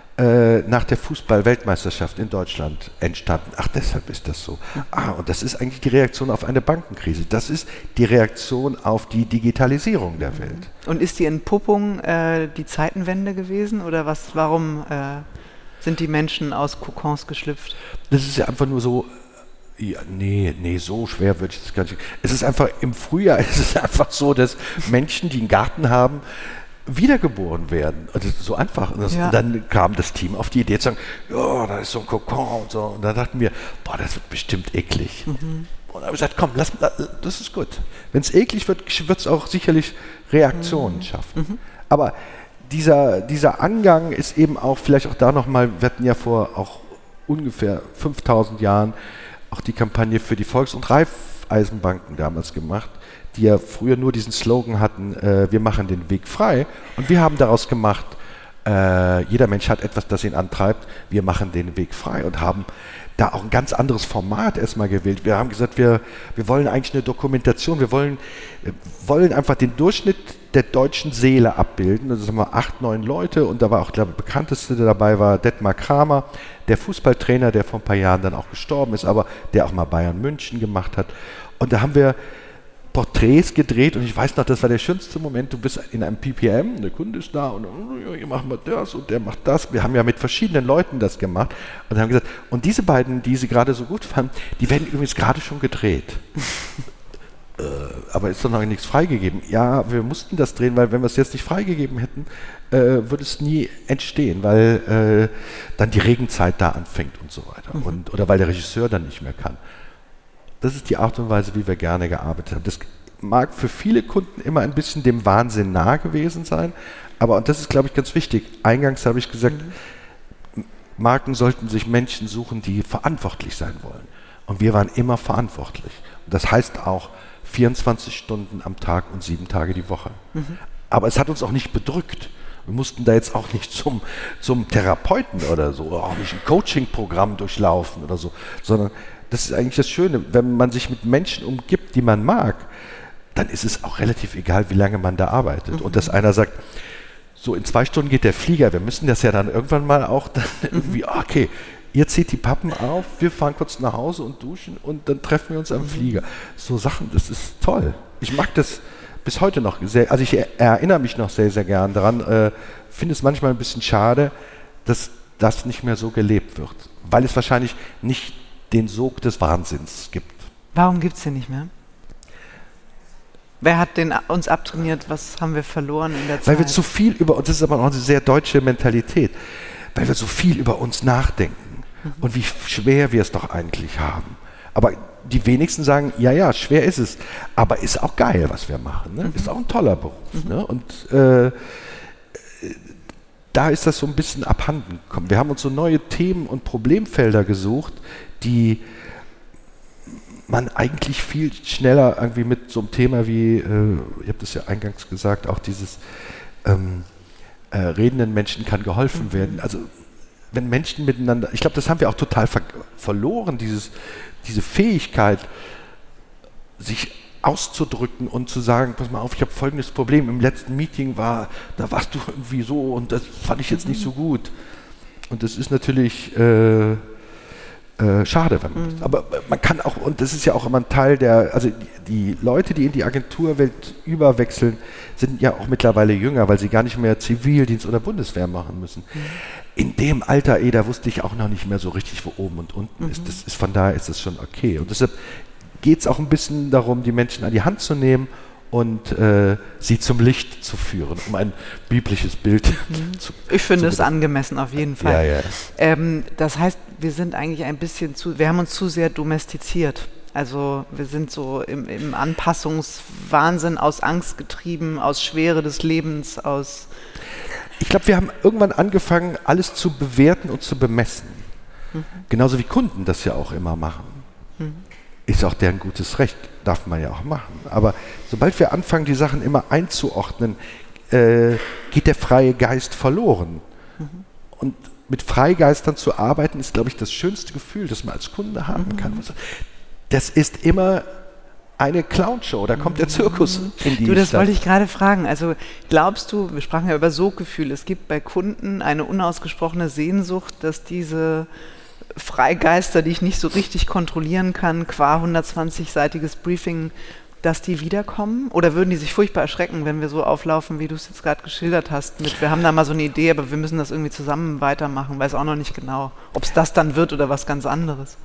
S3: äh, nach der Fußball-Weltmeisterschaft in Deutschland entstanden. Ach, deshalb ist das so. Ah, und das ist eigentlich die Reaktion auf eine Bankenkrise. Das ist die Reaktion auf die Digitalisierung der Welt.
S2: Und ist die Entpuppung äh, die Zeitenwende gewesen? Oder was? Warum äh, sind die Menschen aus Kokons geschlüpft?
S3: Das ist ja einfach nur so, ja, nee, nee, so schwer würde ich das gar nicht. Es ist einfach, im Frühjahr ist es einfach so, dass Menschen, die einen Garten haben, wiedergeboren werden. Also so einfach. Und, das, ja. und dann kam das Team auf die Idee zu sagen, ja, da ist so ein Kokon und so. Und dann dachten wir, boah, das wird bestimmt eklig. Mhm. Und dann haben wir gesagt, komm, lass, das ist gut. Wenn es eklig wird, wird es auch sicherlich Reaktionen mhm. schaffen. Mhm. Aber dieser, dieser Angang ist eben auch, vielleicht auch da nochmal, wir hatten ja vor auch ungefähr fünftausend Jahren auch die Kampagne für die Volks- und Raiffeisenbanken damals gemacht, die ja früher nur diesen Slogan hatten, äh, wir machen den Weg frei. Und wir haben daraus gemacht, äh, jeder Mensch hat etwas, das ihn antreibt, wir machen den Weg frei und haben da auch ein ganz anderes Format erstmal gewählt. Wir haben gesagt, wir, wir wollen eigentlich eine Dokumentation, wir wollen, wir wollen einfach den Durchschnitt der deutschen Seele abbilden. Das sind mal acht, neun Leute und da war auch, glaube ich, der bekannteste der dabei war Detmar Kramer, der Fußballtrainer, der vor ein paar Jahren dann auch gestorben ist, aber der auch mal Bayern München gemacht hat. Und da haben wir Porträts gedreht und ich weiß noch, das war der schönste Moment, du bist in einem P P M, der Kunde ist da und oh, hier machen wir das und der macht das. Wir haben ja mit verschiedenen Leuten das gemacht und haben gesagt, und diese beiden, die sie gerade so gut fanden, die werden übrigens gerade schon gedreht. äh, aber ist doch noch nichts freigegeben. Ja, wir mussten das drehen, weil wenn wir es jetzt nicht freigegeben hätten, äh, würde es nie entstehen, weil äh, dann die Regenzeit da anfängt und so weiter. Mhm. Und, oder weil der Regisseur dann nicht mehr kann. Das ist die Art und Weise, wie wir gerne gearbeitet haben. Das mag für viele Kunden immer ein bisschen dem Wahnsinn nah gewesen sein, aber, und das ist, glaube ich, ganz wichtig, eingangs habe ich gesagt, mhm. Marken sollten sich Menschen suchen, die verantwortlich sein wollen. Und wir waren immer verantwortlich. Und das heißt auch vierundzwanzig Stunden am Tag und sieben Tage die Woche. Mhm. Aber es hat uns auch nicht bedrückt. Wir mussten da jetzt auch nicht zum, zum Therapeuten oder so, auch nicht ein Coaching-Programm durchlaufen oder so, sondern das ist eigentlich das Schöne, wenn man sich mit Menschen umgibt, die man mag, dann ist es auch relativ egal, wie lange man da arbeitet. Mhm. Und dass einer sagt, so in zwei Stunden geht der Flieger, wir müssen das ja dann irgendwann mal auch dann irgendwie, okay, ihr zieht die Pappen auf, wir fahren kurz nach Hause und duschen und dann treffen wir uns am mhm. Flieger. So Sachen, das ist toll. Ich mag das bis heute noch sehr, also ich erinnere mich noch sehr, sehr gern daran, äh, finde es manchmal ein bisschen schade, dass das nicht mehr so gelebt wird, weil es wahrscheinlich nicht den Sog des Wahnsinns gibt.
S2: Warum gibt es den nicht mehr? Wer hat den uns abtrainiert? Was haben wir verloren in der Zeit?
S3: Weil wir zu viel über uns, das ist aber auch eine sehr deutsche Mentalität, weil wir so viel über uns nachdenken mhm. und wie schwer wir es doch eigentlich haben. Aber die wenigsten sagen, ja, ja, schwer ist es, aber ist auch geil, was wir machen. Ne? Mhm. Ist auch ein toller Beruf. Mhm. Ne? Und äh, da ist das so ein bisschen abhanden gekommen. Wir haben uns so neue Themen und Problemfelder gesucht, die man eigentlich viel schneller irgendwie mit so einem Thema wie, äh, ich habe das ja eingangs gesagt, auch dieses ähm, äh, redenden Menschen kann geholfen mhm. werden. Also wenn Menschen miteinander, ich glaube, das haben wir auch total ver- verloren, dieses, diese Fähigkeit, sich auszudrücken und zu sagen, pass mal auf, ich habe folgendes Problem, im letzten Meeting war, da warst du irgendwie so und das fand ich jetzt nicht so gut. Und das ist natürlich äh, äh, schade. Wenn man
S2: Mhm.
S3: das, aber man kann auch, und das ist ja auch immer ein Teil der, also die, die Leute, die in die Agenturwelt überwechseln, sind ja auch mittlerweile jünger, weil sie gar nicht mehr Zivildienst oder Bundeswehr machen müssen. Mhm. In dem Alter, eh, da wusste ich auch noch nicht mehr so richtig, wo oben und unten mhm. ist. Das ist. Von daher ist das schon okay. Und deshalb geht es auch ein bisschen darum, die Menschen an die Hand zu nehmen und äh, sie zum Licht zu führen, um ein biblisches Bild
S2: mhm.
S3: zu
S2: Ich finde
S3: zu
S2: es angemessen, auf jeden Fall.
S3: Ja, ja.
S2: Ähm, das heißt, wir sind eigentlich ein bisschen zu, wir haben uns zu sehr domestiziert. Also wir sind so im, im Anpassungswahnsinn, aus Angst getrieben, aus Schwere des Lebens, aus...
S3: Ich glaube, wir haben irgendwann angefangen, alles zu bewerten und zu bemessen. Mhm. Genauso wie Kunden das ja auch immer machen. Mhm. Ist auch deren gutes Recht, darf man ja auch machen. Aber sobald wir anfangen, die Sachen immer einzuordnen, äh, geht der freie Geist verloren. Mhm. Und mit Freigeistern zu arbeiten, ist, glaube ich, das schönste Gefühl, das man als Kunde haben mhm. kann. Das ist immer eine Clownshow, da kommt der Zirkus in die
S2: Du, das
S3: Stadt.
S2: wollte ich gerade fragen. Also glaubst du, wir sprachen ja über Soggefühl, es gibt bei Kunden eine unausgesprochene Sehnsucht, dass diese Freigeister, die ich nicht so richtig kontrollieren kann, qua hundertzwanzig-seitiges Briefing, dass die wiederkommen? Oder würden die sich furchtbar erschrecken, wenn wir so auflaufen, wie du es jetzt gerade geschildert hast, mit wir haben da mal so eine Idee, aber wir müssen das irgendwie zusammen weitermachen, weiß auch noch nicht genau, ob es das dann wird oder was ganz anderes.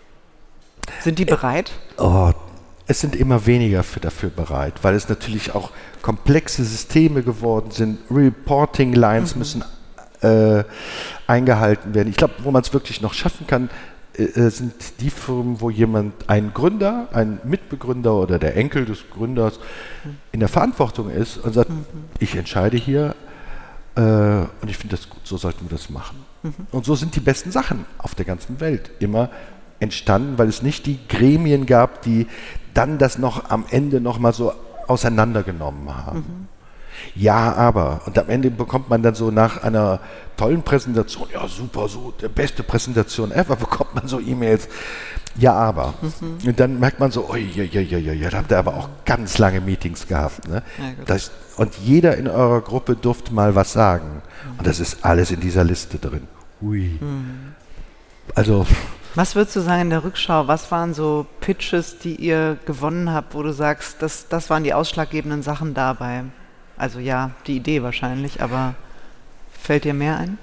S2: Sind die bereit?
S3: Oh, es sind immer weniger für dafür bereit, weil es natürlich auch komplexe Systeme geworden sind. Reporting-Lines mhm. müssen äh, eingehalten werden. Ich glaube, wo man es wirklich noch schaffen kann, äh, sind die Firmen, wo jemand, ein Gründer, ein Mitbegründer oder der Enkel des Gründers mhm. in der Verantwortung ist und sagt, mhm. ich entscheide hier äh, und ich finde das gut, so sollten wir das machen. Mhm. Und so sind die besten Sachen auf der ganzen Welt immer entstanden, weil es nicht die Gremien gab, die dann das noch am Ende noch mal so auseinandergenommen haben. Mhm. Ja, aber, und am Ende bekommt man dann so nach einer tollen Präsentation, ja super, so der beste Präsentation ever, bekommt man so E-Mails, ja, aber. Mhm. Und dann merkt man so, oi, oi, oi, oi, oi, da habt ihr aber auch ganz lange Meetings gehabt. Ne? Ja, das, und jeder in eurer Gruppe durfte mal was sagen. Mhm. Und das ist alles in dieser Liste drin. Ui. Mhm. Also...
S2: Was würdest du sagen in der Rückschau, was waren so Pitches, die ihr gewonnen habt, wo du sagst, das, das waren die ausschlaggebenden Sachen dabei? Also ja, die Idee wahrscheinlich, aber fällt dir mehr ein?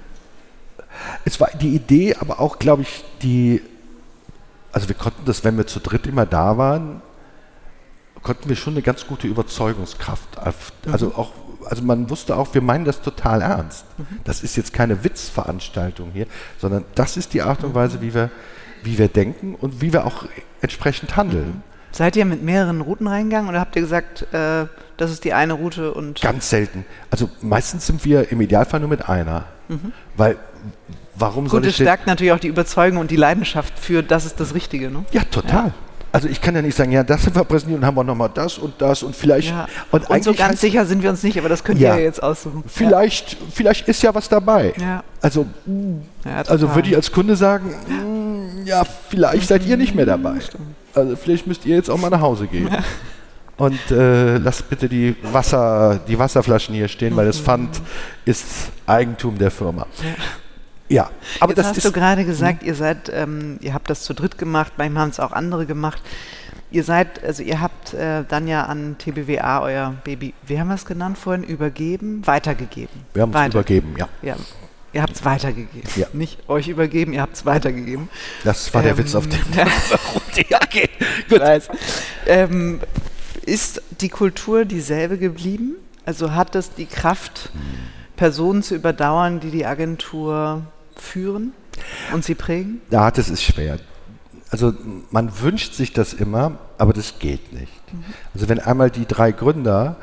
S3: Es war die Idee, aber auch, glaube ich, die, also wir konnten das, wenn wir zu dritt immer da waren, konnten wir schon eine ganz gute Überzeugungskraft, also mhm. auch, also man wusste auch, wir meinen das total ernst. Mhm. Das ist jetzt keine Witzveranstaltung hier, sondern das ist die Art und Weise, wie wir wie wir denken und wie wir auch entsprechend handeln. Mhm.
S2: Seid ihr mit mehreren Routen reingegangen oder habt ihr gesagt, äh, das ist die eine Route und...
S3: Ganz selten. Also meistens sind wir im Idealfall nur mit einer. Mhm. Weil, warum
S2: Gut,
S3: soll ich...
S2: Gut, es stärkt natürlich auch die Überzeugung und die Leidenschaft für, das ist das Richtige, ne?
S3: Ja, total. Ja. Also ich kann ja nicht sagen, ja, das sind wir präsentiert und haben wir nochmal das und das und vielleicht...
S2: Ja.
S3: Und,
S2: und so ganz sicher sind wir uns nicht, aber das könnt
S3: ja,
S2: ihr ja jetzt aussuchen.
S3: Vielleicht, ja. vielleicht ist ja was dabei. Ja. Also, ja, also würde ich als Kunde sagen, mh, ja, vielleicht seid ihr nicht mehr dabei. Also vielleicht müsst ihr jetzt auch mal nach Hause gehen. Ja. Und äh, lasst bitte die, Wasser, die Wasserflaschen hier stehen, weil das Pfand ist Eigentum der Firma. Ja. Ja, aber
S2: Jetzt
S3: das
S2: hast
S3: ist
S2: du gerade gesagt, ihr seid, ähm, ihr habt das zu dritt gemacht, manchmal haben es auch andere gemacht. Ihr seid, also ihr habt äh, dann ja an T B W A euer Baby, wie haben wir es genannt vorhin, übergeben, weitergegeben.
S3: Wir haben es übergeben, ja.
S2: ja. Ihr habt es weitergegeben,
S3: ja.
S2: Nicht euch übergeben, ihr habt es weitergegeben.
S3: Das war der ähm, Witz auf dem
S2: ja. Okay, gut. Ähm, ist die Kultur dieselbe geblieben? Also hat es die Kraft, hm. Personen zu überdauern, die die Agentur führen und sie prägen?
S3: Ja, das ist schwer. Also man wünscht sich das immer, aber das geht nicht. Mhm. Also wenn einmal die drei Gründer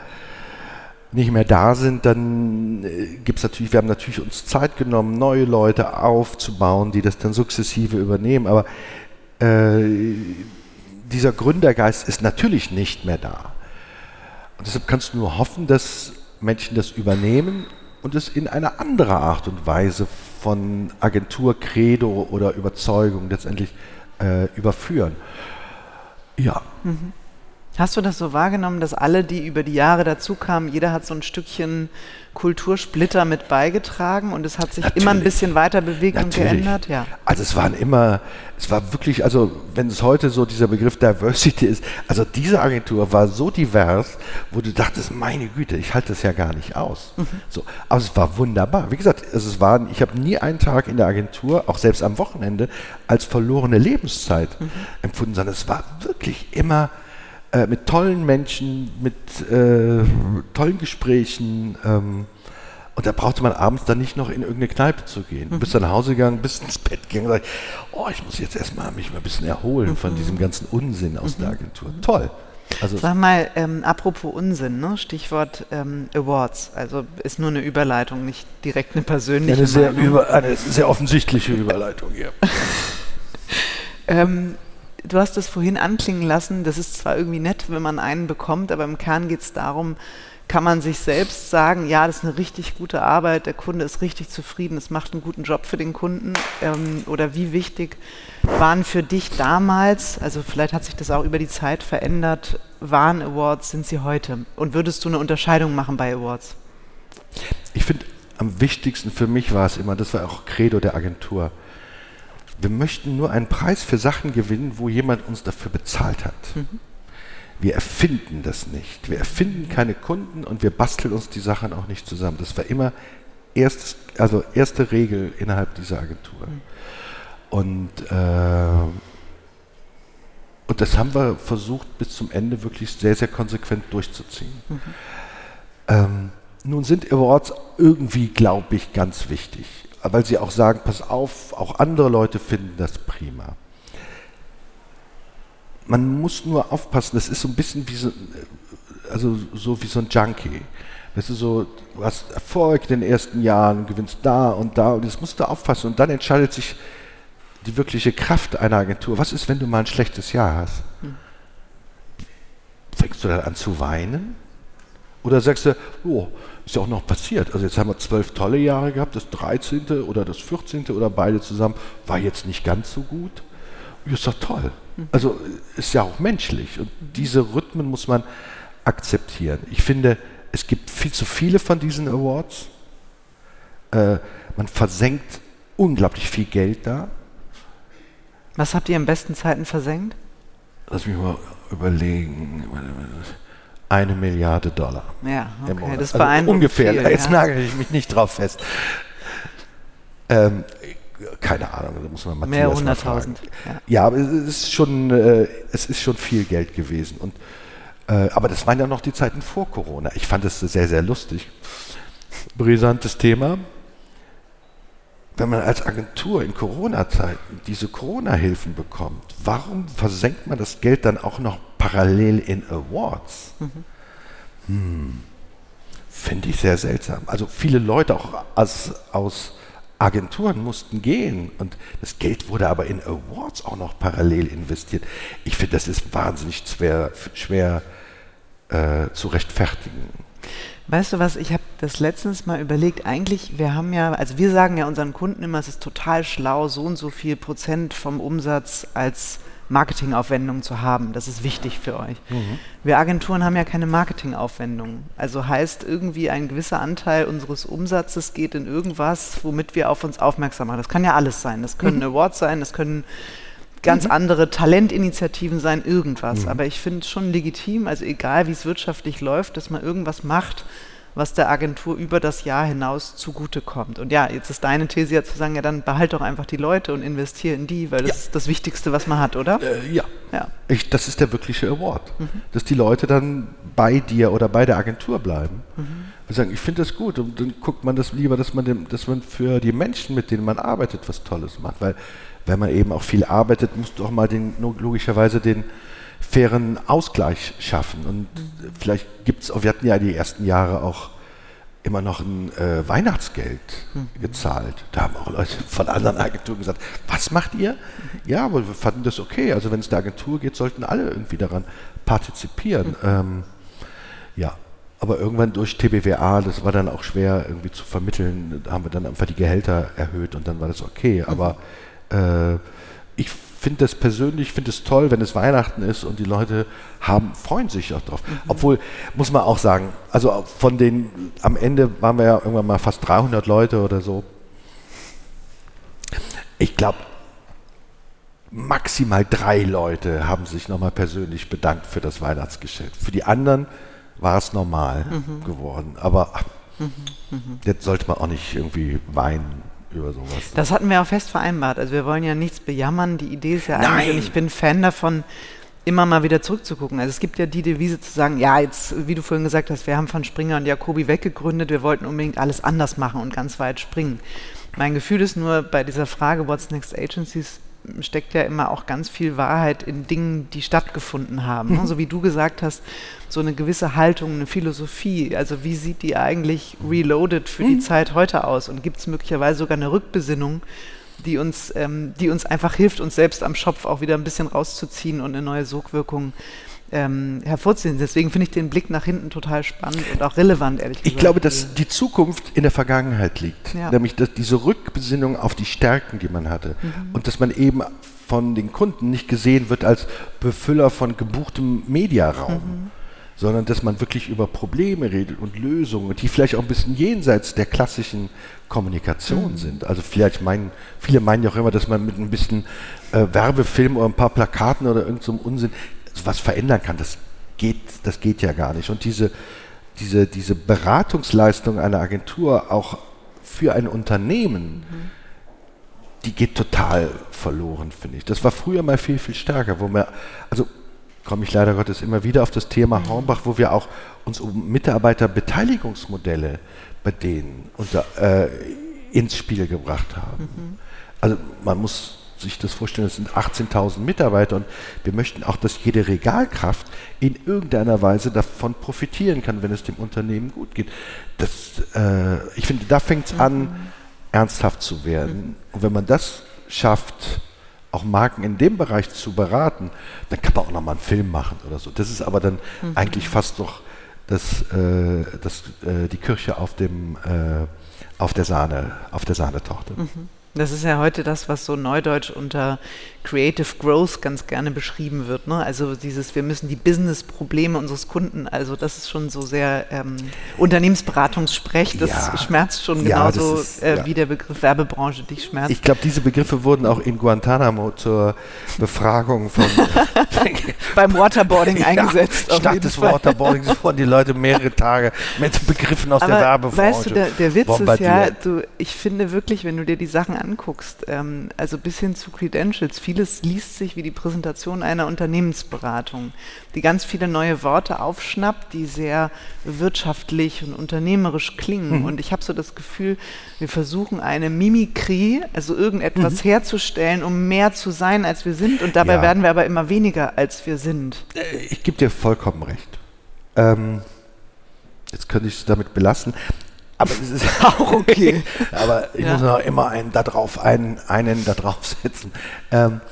S3: nicht mehr da sind, dann äh, gibt es natürlich, wir haben natürlich uns Zeit genommen, neue Leute aufzubauen, die das dann sukzessive übernehmen, aber äh, dieser Gründergeist ist natürlich nicht mehr da. Und deshalb kannst du nur hoffen, dass Menschen das übernehmen und es in eine andere Art und Weise von Agentur, Credo oder Überzeugung letztendlich äh, überführen. Ja.
S2: Mhm. Hast du das so wahrgenommen, dass alle, die über die Jahre dazu kamen, jeder hat so ein Stückchen Kultursplitter mit beigetragen und es hat sich Natürlich. immer ein bisschen weiter bewegt Natürlich. und geändert? Ja.
S3: Also es waren immer, es war wirklich, also wenn es heute so dieser Begriff Diversity ist, also diese Agentur war so divers, wo du dachtest, meine Güte, ich halte das ja gar nicht aus. Mhm. So, aber es war wunderbar. Wie gesagt, es war, ich habe nie einen Tag in der Agentur, auch selbst am Wochenende, als verlorene Lebenszeit mhm. empfunden, sondern es war wirklich immer Äh, mit tollen Menschen, mit äh, tollen Gesprächen. Ähm, und da brauchte man abends dann nicht noch in irgendeine Kneipe zu gehen. Du bist dann nach Hause gegangen, bist ins Bett gegangen und sagst, oh, ich muss jetzt erstmal mich mal ein bisschen erholen mhm. von diesem ganzen Unsinn aus mhm. der Agentur. Toll.
S2: Also Sag mal, ähm, apropos Unsinn, ne? Stichwort ähm, Awards, also ist nur eine Überleitung, nicht direkt eine persönliche
S3: eine sehr, über, eine sehr offensichtliche Überleitung, ja.
S2: ähm, Du hast es vorhin anklingen lassen, das ist zwar irgendwie nett, wenn man einen bekommt, aber im Kern geht es darum, kann man sich selbst sagen, ja, das ist eine richtig gute Arbeit, der Kunde ist richtig zufrieden, es macht einen guten Job für den Kunden, ähm, oder wie wichtig waren für dich damals, also vielleicht hat sich das auch über die Zeit verändert, waren Awards, sind sie heute? Und würdest du eine Unterscheidung machen bei Awards?
S3: Ich finde, am wichtigsten für mich war es immer, das war auch Credo der Agentur, wir möchten nur einen Preis für Sachen gewinnen, wo jemand uns dafür bezahlt hat. Mhm. Wir erfinden das nicht. Wir erfinden keine Kunden und wir basteln uns die Sachen auch nicht zusammen. Das war immer erstes, also erste Regel innerhalb dieser Agentur. Mhm. Und, äh, und das haben wir versucht, bis zum Ende wirklich sehr, sehr konsequent durchzuziehen. Mhm. Ähm, nun sind Awards irgendwie, glaube ich, ganz wichtig. Weil sie auch sagen, pass auf, auch andere Leute finden das prima. Man muss nur aufpassen, das ist so ein bisschen wie so, also so wie so ein Junkie. Das ist so, du hast Erfolg in den ersten Jahren, gewinnst da und da und das musst du aufpassen. Und dann entscheidet sich die wirkliche Kraft einer Agentur. Was ist, wenn du mal ein schlechtes Jahr hast? Hm. Fängst du dann an zu weinen? Oder sagst du, oh, ist ja auch noch passiert. Also jetzt haben wir zwölf tolle Jahre gehabt, das dreizehnte oder das vierzehnte oder beide zusammen war jetzt nicht ganz so gut. Ist doch toll. Also ist ja auch menschlich. Und diese Rhythmen muss man akzeptieren. Ich finde, es gibt viel zu viele von diesen Awards. Äh, man versenkt unglaublich viel Geld da.
S2: Was habt ihr in besten Zeiten versenkt?
S3: Lass mich mal überlegen. Eine Milliarde Dollar.
S2: Ja, okay, das
S3: also
S2: beeindruckend
S3: ungefähr.
S2: viel,
S3: Jetzt
S2: ja.
S3: nagel ich mich nicht drauf fest. Ähm, keine Ahnung, da muss man Matthias
S2: Mehr hunderttausend.
S3: Ja. ja, aber es ist schon, äh, es ist schon viel Geld gewesen. Und, äh, aber das waren ja noch die Zeiten vor Corona. Ich fand das sehr, sehr lustig. Brisantes Thema. Wenn man als Agentur in Corona-Zeiten diese Corona-Hilfen bekommt, warum versenkt man das Geld dann auch noch parallel in Awards? Mhm. Hm. Finde ich sehr seltsam. Also viele Leute auch aus, aus Agenturen mussten gehen und das Geld wurde aber in Awards auch noch parallel investiert. Ich finde, das ist wahnsinnig schwer, schwer äh, zu rechtfertigen.
S2: Weißt du was, ich habe das letztens mal überlegt, eigentlich, wir haben ja, also wir sagen ja unseren Kunden immer, es ist total schlau, so und so viel Prozent vom Umsatz als Marketingaufwendung zu haben. Das ist wichtig für euch. Mhm. Wir Agenturen haben ja keine Marketingaufwendungen. Also heißt irgendwie ein gewisser Anteil unseres Umsatzes geht in irgendwas, womit wir auf uns aufmerksam machen. Das kann ja alles sein. Das können mhm. Awards sein, das können ganz mhm. andere Talentinitiativen sein, irgendwas. Mhm. Aber ich finde es schon legitim, also egal wie es wirtschaftlich läuft, dass man irgendwas macht, was der Agentur über das Jahr hinaus zugutekommt. Und ja, jetzt ist deine These ja zu sagen, ja dann behalt doch einfach die Leute und investiere in die, weil das ja. ist das Wichtigste, was man hat, oder?
S3: Äh, ja, ja. Ich, das ist der wirkliche Award. Mhm. Dass die Leute dann bei dir oder bei der Agentur bleiben. Mhm. Und sagen, ich finde das gut. Und dann guckt man das lieber, dass man, dem, dass man für die Menschen, mit denen man arbeitet, was Tolles macht. Weil wenn man eben auch viel arbeitet, musst du auch mal den, logischerweise den fairen Ausgleich schaffen. Und mhm. vielleicht gibt es, wir hatten ja die ersten Jahre auch immer noch ein äh, Weihnachtsgeld mhm. gezahlt. Da haben auch Leute von anderen Agenturen gesagt, was macht ihr? Mhm. Ja, aber wir fanden das okay. Also wenn es der Agentur geht, sollten alle irgendwie daran partizipieren. Mhm. Ähm, ja, aber irgendwann durch T B W A, das war dann auch schwer irgendwie zu vermitteln, haben wir dann einfach die Gehälter erhöht und dann war das okay. Mhm. Aber äh, ich finde das persönlich, finde es toll, wenn es Weihnachten ist und die Leute haben, freuen sich auch drauf. Mhm. Obwohl, muss man auch sagen, also von den, am Ende waren wir ja irgendwann mal fast dreihundert Leute oder so. Ich glaube, maximal drei Leute haben sich nochmal persönlich bedankt für das Weihnachtsgeschenk. Für die anderen war es normal mhm. geworden. Aber mhm. Mhm. jetzt sollte man auch nicht irgendwie weinen über sowas.
S2: Das hatten wir auch fest vereinbart. Also wir wollen ja nichts bejammern. Die Idee ist ja
S3: Nein.
S2: eigentlich, und ich bin Fan davon, immer mal wieder zurückzugucken. Also es gibt ja die Devise zu sagen, ja, jetzt, wie du vorhin gesagt hast, wir haben von Springer und Jacobi weggegründet, wir wollten unbedingt alles anders machen und ganz weit springen. Mein Gefühl ist nur, bei dieser Frage, what's next agencies, steckt ja immer auch ganz viel Wahrheit in Dingen, die stattgefunden haben. Mhm. So wie du gesagt hast, so eine gewisse Haltung, eine Philosophie. Also wie sieht die eigentlich reloaded für mhm. die Zeit heute aus? Und gibt es möglicherweise sogar eine Rückbesinnung, die uns, ähm, die uns einfach hilft, uns selbst am Schopf auch wieder ein bisschen rauszuziehen und eine neue Sogwirkung ähm, hervorzuziehen. Deswegen finde ich den Blick nach hinten total spannend und auch relevant, ehrlich gesagt.
S3: Ich glaube, dass die Zukunft in der Vergangenheit liegt. Ja. Nämlich dass diese Rückbesinnung auf die Stärken, die man hatte. Mhm. Und dass man eben von den Kunden nicht gesehen wird als Befüller von gebuchtem Mediaraum. Mhm. Sondern dass man wirklich über Probleme redet und Lösungen, die vielleicht auch ein bisschen jenseits der klassischen Kommunikation mhm. sind. Also vielleicht meinen, viele meinen ja auch immer, dass man mit ein bisschen äh, Werbefilm oder ein paar Plakaten oder irgend so einem Unsinn was verändern kann. Das geht, das geht ja gar nicht. Und diese, diese, diese Beratungsleistung einer Agentur auch für ein Unternehmen, mhm. die geht total verloren, finde ich. Das war früher mal viel, viel stärker, wo wir, also komme ich leider Gottes immer wieder auf das Thema mhm. Hornbach, wo wir auch uns um Mitarbeiterbeteiligungsmodelle bei denen unter, äh, ins Spiel gebracht haben. Mhm. Also man muss sich das vorstellen, es sind achtzehntausend Mitarbeiter und wir möchten auch, dass jede Regalkraft in irgendeiner Weise davon profitieren kann, wenn es dem Unternehmen gut geht. Das, äh, ich finde, da fängt es mhm. an, ernsthaft zu werden. Mhm. Und wenn man das schafft, auch Marken in dem Bereich zu beraten, dann kann man auch nochmal einen Film machen oder so. Das ist aber dann mhm. eigentlich fast doch das, äh, das, äh, die Kirsche auf, dem, äh, auf der Sahne, auf der Sahnetorte. Mhm.
S2: Das ist ja heute das, was so neudeutsch unter Creative Growth ganz gerne beschrieben wird. Ne? Also dieses, wir müssen die Business-Probleme unseres Kunden, also das ist schon so sehr ähm, Unternehmensberatungssprech, das ja, schmerzt schon
S3: ja,
S2: genauso
S3: ist,
S2: äh,
S3: ja.
S2: wie der Begriff Werbebranche dich schmerzt.
S3: Ich glaube, diese Begriffe wurden auch in Guantanamo zur Befragung von
S2: beim Waterboarding ja, eingesetzt.
S3: Statt des Waterboardings wurden die Leute mehrere Tage mit Begriffen aus
S2: Aber
S3: der Werbebranche
S2: weißt du, der, der Witz
S3: bombardiert.
S2: ist ja, du, ich finde wirklich, wenn du dir die Sachen anguckst, ähm, also bis hin zu Credentials, vieles liest sich wie die Präsentation einer Unternehmensberatung, die ganz viele neue Worte aufschnappt, die sehr wirtschaftlich und unternehmerisch klingen. Mhm. Und ich habe so das Gefühl, wir versuchen eine Mimikrie, also irgendetwas mhm. herzustellen, um mehr zu sein, als wir sind. Und dabei ja. werden wir aber immer weniger, als wir sind.
S3: Ich gebe dir vollkommen recht. Ähm, jetzt könnte ich es damit belassen. Aber es ist auch okay. Aber ich ja. muss noch immer einen da drauf, einen, einen da drauf setzen. Ähm,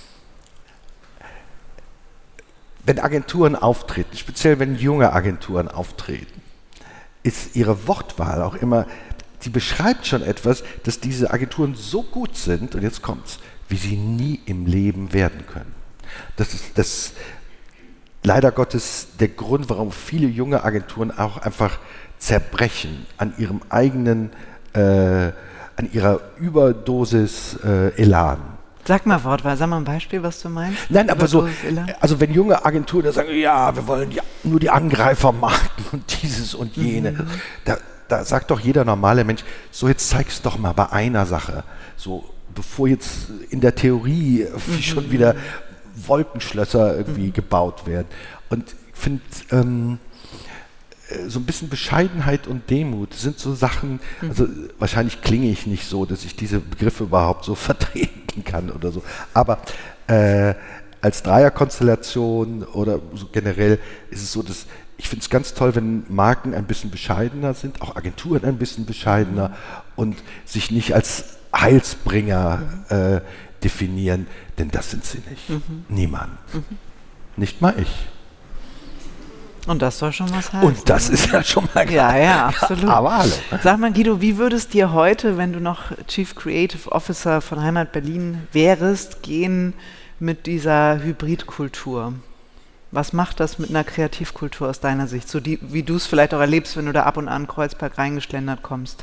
S3: wenn Agenturen auftreten, speziell wenn junge Agenturen auftreten, ist ihre Wortwahl auch immer, die beschreibt schon etwas, dass diese Agenturen so gut sind, und jetzt kommt's, wie sie nie im Leben werden können. Das ist das leider Gottes der Grund, warum viele junge Agenturen auch einfach zerbrechen an ihrem eigenen, äh, an ihrer Überdosis äh, Elan.
S2: Sag mal Wortwahl, sag mal ein Beispiel, was du meinst.
S3: Nein, aber so, also wenn junge Agenturen da sagen, ja, wir wollen ja nur die Angreifermarken und dieses und jene, mhm. da, da sagt doch jeder normale Mensch, so jetzt zeig's doch mal bei einer Sache, so bevor jetzt in der Theorie mhm. schon wieder Wolkenschlösser irgendwie mhm. gebaut werden. Und ich finde, ähm, so ein bisschen Bescheidenheit und Demut sind so Sachen, also mhm. wahrscheinlich klinge ich nicht so, dass ich diese Begriffe überhaupt so vertreten kann oder so, aber äh, als Dreierkonstellation oder so generell ist es so, dass ich finde es ganz toll, wenn Marken ein bisschen bescheidener sind, auch Agenturen ein bisschen bescheidener mhm. und sich nicht als Heilsbringer mhm. äh, definieren, denn das sind sie nicht. Mhm. Niemand. Mhm. Nicht mal ich.
S2: Und das soll schon was heißen.
S3: Und das ist ja schon mal
S2: Ja, ja, absolut.
S3: Ja, aber hallo.
S2: Sag mal, Guido, wie würdest dir heute, wenn du noch Chief Creative Officer von Heimat Berlin wärst, gehen mit dieser Hybridkultur? Was macht das mit einer Kreativkultur aus deiner Sicht? So die, wie du es vielleicht auch erlebst, wenn du da ab und an Kreuzberg reingeschlendert kommst.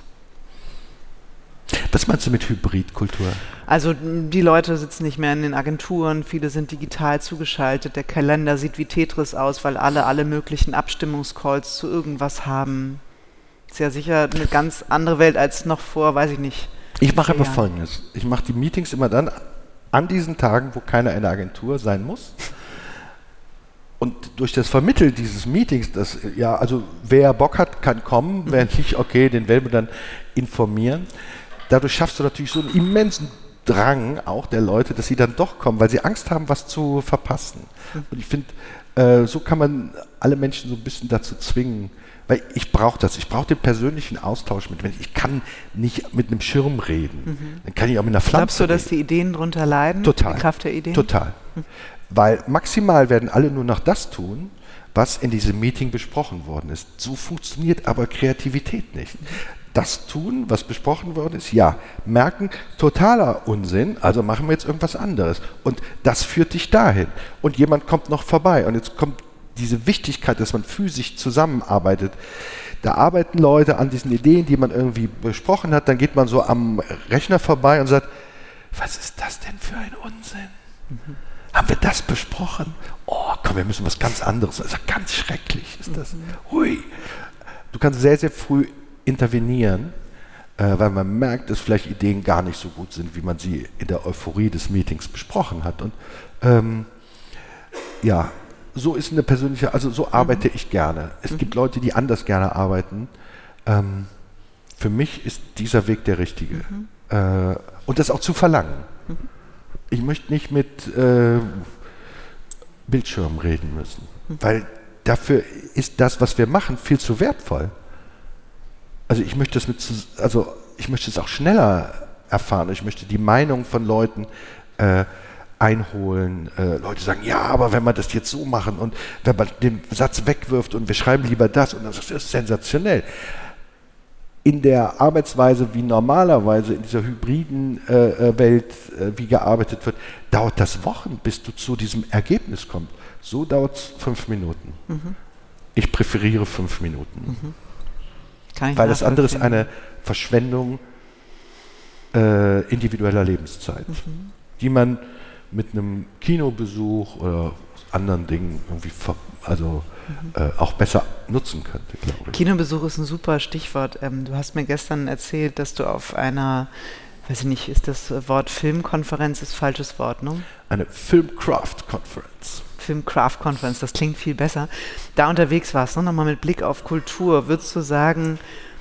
S3: Was meinst du mit Hybridkultur?
S2: Also die Leute sitzen nicht mehr in den Agenturen, viele sind digital zugeschaltet, der Kalender sieht wie Tetris aus, weil alle alle möglichen Abstimmungscalls zu irgendwas haben. Ist ja sicher eine ganz andere Welt als noch vor, weiß ich nicht.
S3: Ich mache aber
S2: Jahren.
S3: Folgendes. Ich mache die Meetings immer dann an diesen Tagen, wo keiner in der Agentur sein muss. Und durch das Vermitteln dieses Meetings, das, ja, also wer Bock hat, kann kommen, wer nicht, okay, den werden wir dann informieren. Dadurch schaffst du natürlich so einen immensen Drang auch der Leute, dass sie dann doch kommen, weil sie Angst haben, was zu verpassen. Und ich finde, äh, so kann man alle Menschen so ein bisschen dazu zwingen, weil ich brauche das, ich brauche den persönlichen Austausch mit Menschen. Ich kann nicht mit einem Schirm reden, mhm. dann kann ich auch mit einer Pflanze
S2: Glaubst du, dass
S3: reden.
S2: die Ideen darunter leiden?
S3: Total.
S2: Die Kraft der Ideen?
S3: Total. Mhm. Weil maximal werden alle nur noch das tun, was in diesem Meeting besprochen worden ist. So funktioniert aber Kreativität nicht. Das tun, was besprochen worden ist, ja. Merken, totaler Unsinn, also machen wir jetzt irgendwas anderes. Und das führt dich dahin. Und jemand kommt noch vorbei. Und jetzt kommt diese Wichtigkeit, dass man physisch zusammenarbeitet. Da arbeiten Leute an diesen Ideen, die man irgendwie besprochen hat. Dann geht man so am Rechner vorbei und sagt, was ist das denn für ein Unsinn? Mhm. Haben wir das besprochen? Oh, komm, wir müssen was ganz anderes. Das ist ganz schrecklich, ist das. Hui. Du kannst sehr, sehr früh intervenieren, äh, weil man merkt, dass vielleicht Ideen gar nicht so gut sind, wie man sie in der Euphorie des Meetings besprochen hat. Und ähm, ja, so ist eine persönliche, also so arbeite mhm. ich gerne. Es mhm. gibt Leute, die anders gerne arbeiten. Ähm, für mich ist dieser Weg der richtige. Mhm. Äh, und das auch zu verlangen. Mhm. Ich möchte nicht mit äh, Bildschirmen reden müssen, mhm. weil dafür ist das, was wir machen, viel zu wertvoll. Also ich möchte es mit, also ich möchte es auch schneller erfahren. Ich möchte die Meinung von Leuten äh, einholen. Äh, Leute sagen, ja, aber wenn wir das jetzt so machen und wenn man den Satz wegwirft und wir schreiben lieber das und dann sagt, das ist sensationell. In der Arbeitsweise, wie normalerweise in dieser hybriden äh, Welt, äh, wie gearbeitet wird, dauert das Wochen, bis du zu diesem Ergebnis kommst. So dauert es fünf Minuten. Mhm. Ich präferiere fünf Minuten. Mhm. Weil das andere ist eine Verschwendung äh, individueller Lebenszeit, mhm. die man mit einem Kinobesuch oder anderen Dingen irgendwie ver- also mhm. äh, auch besser nutzen könnte, glaube ich.
S2: Kinobesuch ist ein super Stichwort. Ähm, du hast mir gestern erzählt, dass du auf einer, weiß ich nicht, ist das Wort Filmkonferenz, ist falsches Wort, ne?
S3: Eine Filmcraft-Conference.
S2: Filmcraft-Conference, das klingt viel besser. Da unterwegs warst, ne? Nochmal mit Blick auf Kultur, würdest du sagen,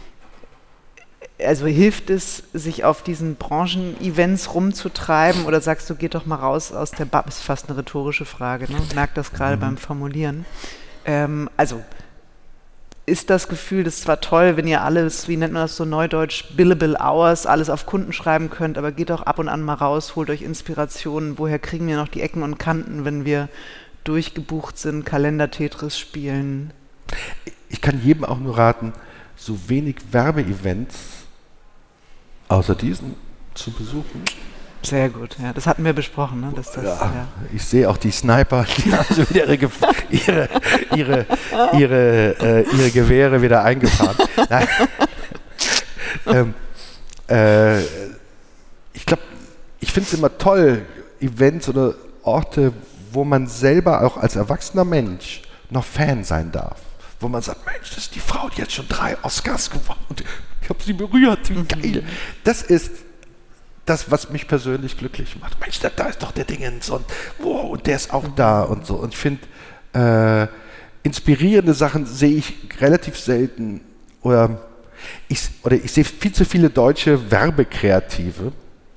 S2: also hilft es, sich auf diesen Branchen-Events rumzutreiben oder sagst du, geht doch mal raus aus der Bubble? Ist fast eine rhetorische Frage, ne? Ich merke das gerade mhm. beim Formulieren. Ähm, also ist das Gefühl, das ist zwar toll, wenn ihr alles, wie nennt man das so neudeutsch, billable hours, alles auf Kunden schreiben könnt, aber geht doch ab und an mal raus, holt euch Inspirationen, woher kriegen wir noch die Ecken und Kanten, wenn wir durchgebucht sind, Kalender-Tetris spielen?
S3: Ich kann jedem auch nur raten, so wenig Werbeevents außer diesen zu besuchen.
S2: Sehr gut, ja, das hatten wir besprochen. Ne? Dass das,
S3: ja,
S2: ja.
S3: Ich sehe auch die Sniper, die haben so wieder ihre, ihre, ihre, ihre, äh, ihre Gewehre wieder eingefahren. Nein. ähm, äh, ich glaube, ich finde es immer toll, Events oder Orte, wo man selber auch als erwachsener Mensch noch Fan sein darf. Wo man sagt, Mensch, das ist die Frau, die hat schon drei Oscars gewonnen und ich habe sie berührt, wie geil. Mhm. Das ist das, was mich persönlich glücklich macht. Mensch, da, da ist doch der Dingens und, wow, und der ist auch mhm. da und so. Und ich finde, äh, inspirierende Sachen sehe ich relativ selten oder ich, oder ich sehe viel zu viele deutsche Werbekreative,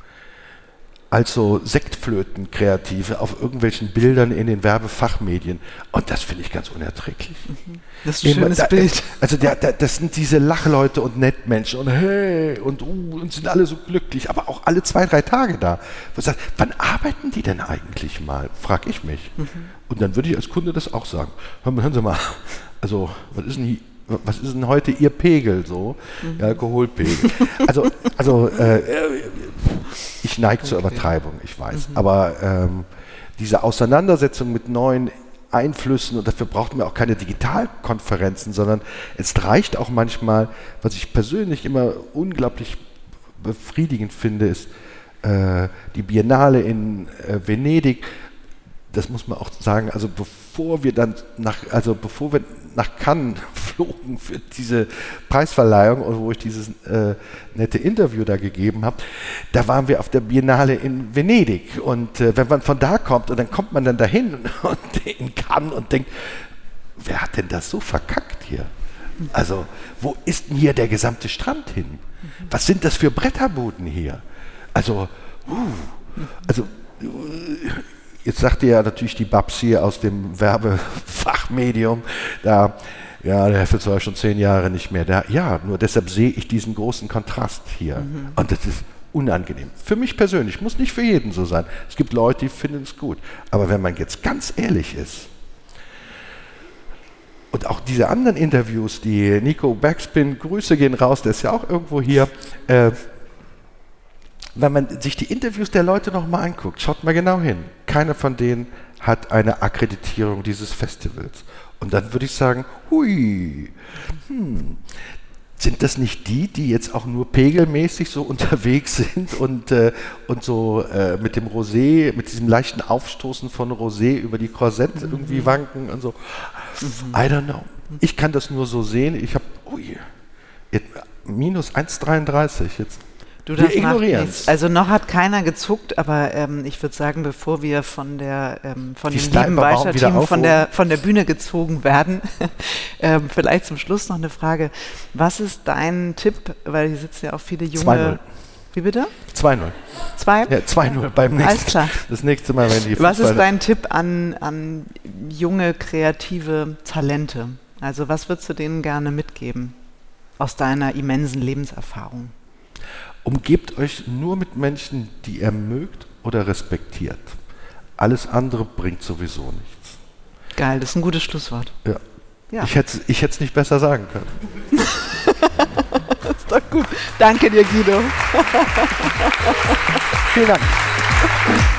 S3: also Sektflöten-Kreative auf irgendwelchen Bildern in den Werbefachmedien. Und das finde ich ganz unerträglich.
S2: Das ist ein schönes da, Bild.
S3: Also der, der, das sind diese Lachleute und Nettmenschen und hey und, uh, und sind alle so glücklich, aber auch alle zwei, drei Tage da. Wo sagt, wann arbeiten die denn eigentlich mal? Frag ich mich. Mhm. Und dann würde ich als Kunde das auch sagen. Hören, hören Sie mal, Also, was ist denn, was ist denn heute Ihr Pegel so? Mhm. Alkoholpegel. Also, also äh, ich neige zur Übertreibung, ich weiß. Mhm. Aber ähm, diese Auseinandersetzung mit neuen Einflüssen, und dafür braucht man auch keine Digitalkonferenzen, sondern es reicht auch manchmal, was ich persönlich immer unglaublich befriedigend finde, ist äh, die Biennale in äh, Venedig. Das muss man auch sagen, also bevor wir dann nach, also bevor wir nach Cannes flogen für diese Preisverleihung, und wo ich dieses äh, nette Interview da gegeben habe, da waren wir auf der Biennale in Venedig. Und äh, wenn man von da kommt, und dann kommt man dann dahin und in Cannes und denkt, wer hat denn das so verkackt hier? Also, wo ist denn hier der gesamte Strand hin? Was sind das für Bretterbuden hier? Also, uh, also jetzt sagt ihr ja natürlich die Babs hier aus dem Werbefachmedium, da, ja, der Heffels war schon zehn Jahre nicht mehr da. Ja, nur deshalb sehe ich diesen großen Kontrast hier. Mhm. Und das ist unangenehm. Für mich persönlich, muss nicht für jeden so sein. Es gibt Leute, die finden es gut. Aber wenn man jetzt ganz ehrlich ist, und auch diese anderen Interviews, die Nico Backspin, Grüße gehen raus, der ist ja auch irgendwo hier, äh, wenn man sich die Interviews der Leute nochmal anguckt, schaut mal genau hin. Keiner von denen hat eine Akkreditierung dieses Festivals. Und dann würde ich sagen, hui, hm, sind das nicht die, die jetzt auch nur pegelmäßig so unterwegs sind und, äh, und so äh, mit dem Rosé, mit diesem leichten Aufstoßen von Rosé über die Korsette mhm. irgendwie wanken und so? Mhm. I don't know. Ich kann das nur so sehen. Ich habe, ui, minus eins Komma dreiunddreißig jetzt.
S2: Du, das macht nichts. Also noch hat keiner gezuckt, aber ähm, ich würde sagen, bevor wir von der ähm, von dem lieben Weischer-Team von der von der Bühne gezogen werden, ähm, vielleicht zum Schluss noch eine Frage. Was ist dein Tipp, weil hier sitzen ja auch viele junge...
S3: zwei null.
S2: Wie bitte?
S3: zwei null.
S2: Zwei?
S3: Ja, zwei null beim nächsten.
S2: Alles klar.
S3: Das nächste Mal, wenn die
S2: Was ist dein Tipp an, an junge, kreative Talente? Also was würdest du denen gerne mitgeben aus deiner immensen Lebenserfahrung?
S3: Umgebt euch nur mit Menschen, die ihr mögt oder respektiert. Alles andere bringt sowieso nichts.
S2: Geil, das ist ein gutes Schlusswort.
S3: Ja. Ja. Ich hätte ich es nicht besser sagen können.
S2: Das ist doch gut. Danke dir, Guido.
S3: Vielen Dank.